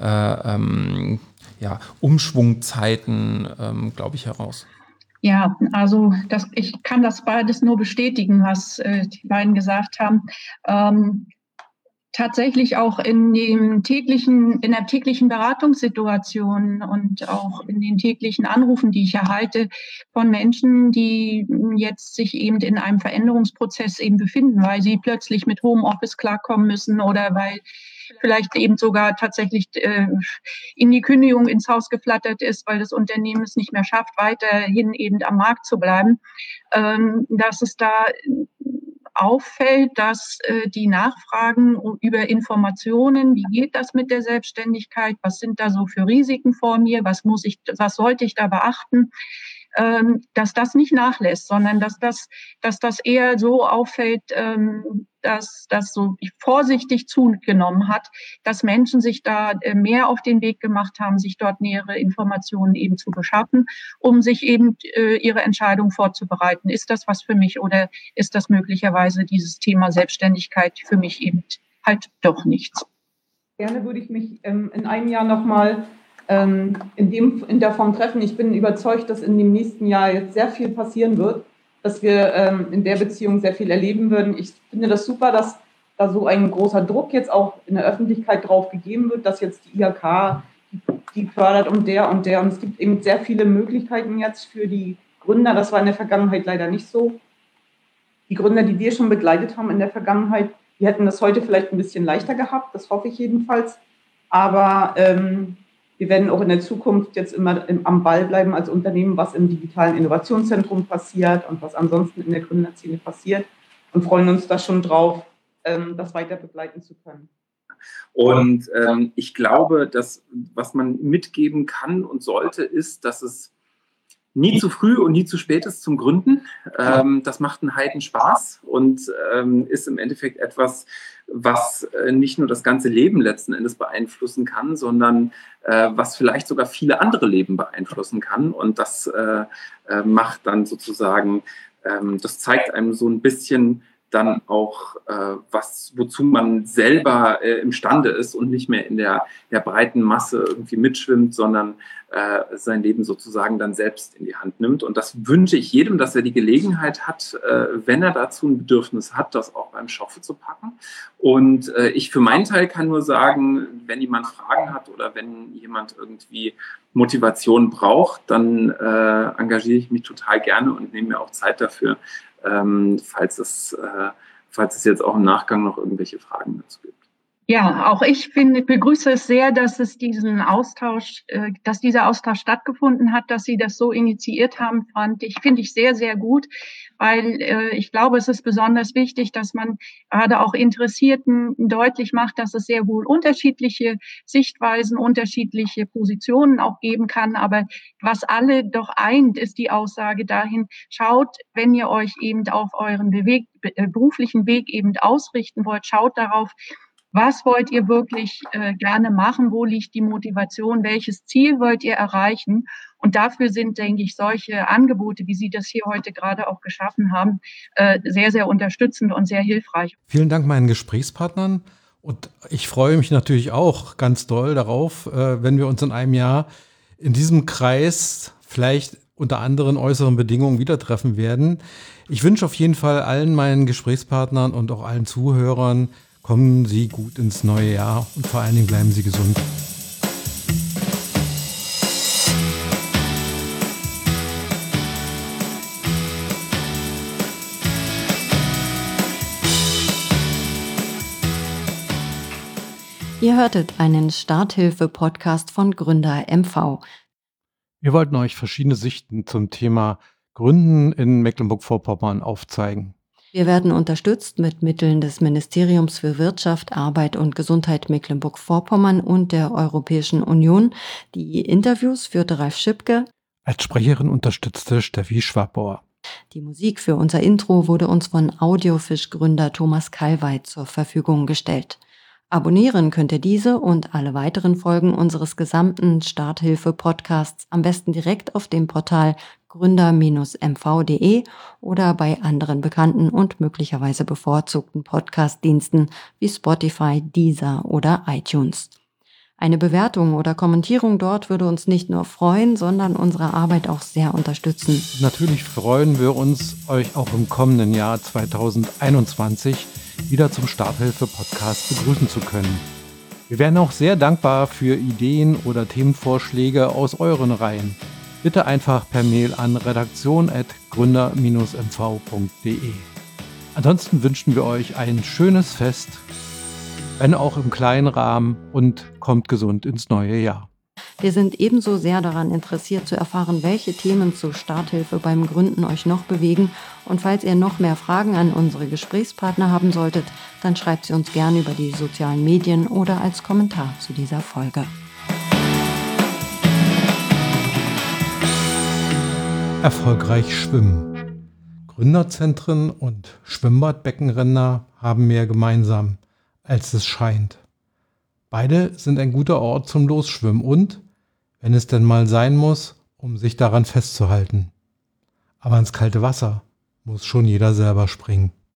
Umschwungzeiten, glaube ich, heraus. Ja, also ich kann das beides nur bestätigen, was die beiden gesagt haben. Tatsächlich auch in der täglichen Beratungssituation und auch in den täglichen Anrufen, die ich erhalte von Menschen, die jetzt sich eben in einem Veränderungsprozess eben befinden, weil sie plötzlich mit Homeoffice klarkommen müssen oder weil vielleicht eben sogar tatsächlich in die Kündigung ins Haus geflattert ist, weil das Unternehmen es nicht mehr schafft, weiterhin eben am Markt zu bleiben, dass es da auffällt, dass die Nachfragen über Informationen, wie geht das mit der Selbstständigkeit, was sind da so für Risiken vor mir, was sollte ich da beachten, dass das nicht nachlässt, sondern dass das eher so auffällt, dass das so vorsichtig zugenommen hat, dass Menschen sich da mehr auf den Weg gemacht haben, sich dort nähere Informationen eben zu beschaffen, um sich eben ihre Entscheidung vorzubereiten. Ist das was für mich oder ist das möglicherweise dieses Thema Selbstständigkeit für mich eben halt doch nichts? Gerne würde ich mich in einem Jahr nochmal in der Form treffen. Ich bin überzeugt, dass in dem nächsten Jahr jetzt sehr viel passieren wird, dass wir in der Beziehung sehr viel erleben würden. Ich finde das super, dass da so ein großer Druck jetzt auch in der Öffentlichkeit drauf gegeben wird, dass jetzt die IHK die fördert und der. Und es gibt eben sehr viele Möglichkeiten jetzt für die Gründer. Das war in der Vergangenheit leider nicht so. Die Gründer, die wir schon begleitet haben in der Vergangenheit, die hätten das heute vielleicht ein bisschen leichter gehabt. Das hoffe ich jedenfalls. Aber wir werden auch in der Zukunft jetzt immer am Ball bleiben als Unternehmen, was im digitalen Innovationszentrum passiert und was ansonsten in der Gründerszene passiert und freuen uns da schon drauf, das weiter begleiten zu können. Und ich glaube, dass was man mitgeben kann und sollte, ist, dass es nie zu früh und nie zu spät ist zum Gründen. Das macht einen Heidenspaß und ist im Endeffekt etwas, was nicht nur das ganze Leben letzten Endes beeinflussen kann, sondern was vielleicht sogar viele andere Leben beeinflussen kann. Und das macht dann sozusagen, das zeigt einem so ein bisschen dann auch, wozu man selber imstande ist und nicht mehr in der breiten Masse irgendwie mitschwimmt, sondern sein Leben sozusagen dann selbst in die Hand nimmt. Und das wünsche ich jedem, dass er die Gelegenheit hat, wenn er dazu ein Bedürfnis hat, das auch beim Schopfe zu packen. Und ich für meinen Teil kann nur sagen, wenn jemand Fragen hat oder wenn jemand irgendwie Motivation braucht, dann engagiere ich mich total gerne und nehme mir auch Zeit dafür, falls es jetzt auch im Nachgang noch irgendwelche Fragen dazu gibt. Ja, auch ich begrüße es sehr, dass dieser Austausch stattgefunden hat, dass Sie das so initiiert haben, finde ich sehr, sehr gut, weil ich glaube, es ist besonders wichtig, dass man gerade auch Interessierten deutlich macht, dass es sehr wohl unterschiedliche Sichtweisen, unterschiedliche Positionen auch geben kann, aber was alle doch eint, ist die Aussage dahin, schaut, wenn ihr euch eben auf euren beruflichen Weg eben ausrichten wollt, schaut darauf, was wollt ihr wirklich gerne machen? Wo liegt die Motivation? Welches Ziel wollt ihr erreichen? Und dafür sind, denke ich, solche Angebote, wie Sie das hier heute gerade auch geschaffen haben, sehr, sehr unterstützend und sehr hilfreich. Vielen Dank meinen Gesprächspartnern. Und ich freue mich natürlich auch ganz doll darauf, wenn wir uns in einem Jahr in diesem Kreis vielleicht unter anderen äußeren Bedingungen wieder treffen werden. Ich wünsche auf jeden Fall allen meinen Gesprächspartnern und auch allen Zuhörern, kommen Sie gut ins neue Jahr und vor allen Dingen bleiben Sie gesund. Ihr hörtet einen Starthilfe-Podcast von Gründer MV. Wir wollten euch verschiedene Sichten zum Thema Gründen in Mecklenburg-Vorpommern aufzeigen. Wir werden unterstützt mit Mitteln des Ministeriums für Wirtschaft, Arbeit und Gesundheit Mecklenburg-Vorpommern und der Europäischen Union. Die Interviews führte Ralf Schipke. Als Sprecherin unterstützte Steffi Schwabbauer. Die Musik für unser Intro wurde uns von Audiofisch-Gründer Thomas Kalweit zur Verfügung gestellt. Abonnieren könnt ihr diese und alle weiteren Folgen unseres gesamten Starthilfe-Podcasts am besten direkt auf dem Portal gründer-mv.de oder bei anderen bekannten und möglicherweise bevorzugten Podcast-Diensten wie Spotify, Deezer oder iTunes. Eine Bewertung oder Kommentierung dort würde uns nicht nur freuen, sondern unsere Arbeit auch sehr unterstützen. Natürlich freuen wir uns, euch auch im kommenden Jahr 2021 wieder zum Starthilfe-Podcast begrüßen zu können. Wir wären auch sehr dankbar für Ideen oder Themenvorschläge aus euren Reihen. Bitte einfach per Mail an redaktion@gründer-mv.de. Ansonsten wünschen wir euch ein schönes Fest, wenn auch im kleinen Rahmen, und kommt gesund ins neue Jahr. Wir sind ebenso sehr daran interessiert zu erfahren, welche Themen zur Starthilfe beim Gründen euch noch bewegen. Und falls ihr noch mehr Fragen an unsere Gesprächspartner haben solltet, dann schreibt sie uns gerne über die sozialen Medien oder als Kommentar zu dieser Folge. erfolgreich schwimmen. Gründerzentren und Schwimmbadbeckenränder haben mehr gemeinsam, als es scheint. Beide sind ein guter Ort zum Losschwimmen und, wenn es denn mal sein muss, um sich daran festzuhalten. Aber ins kalte Wasser muss schon jeder selber springen.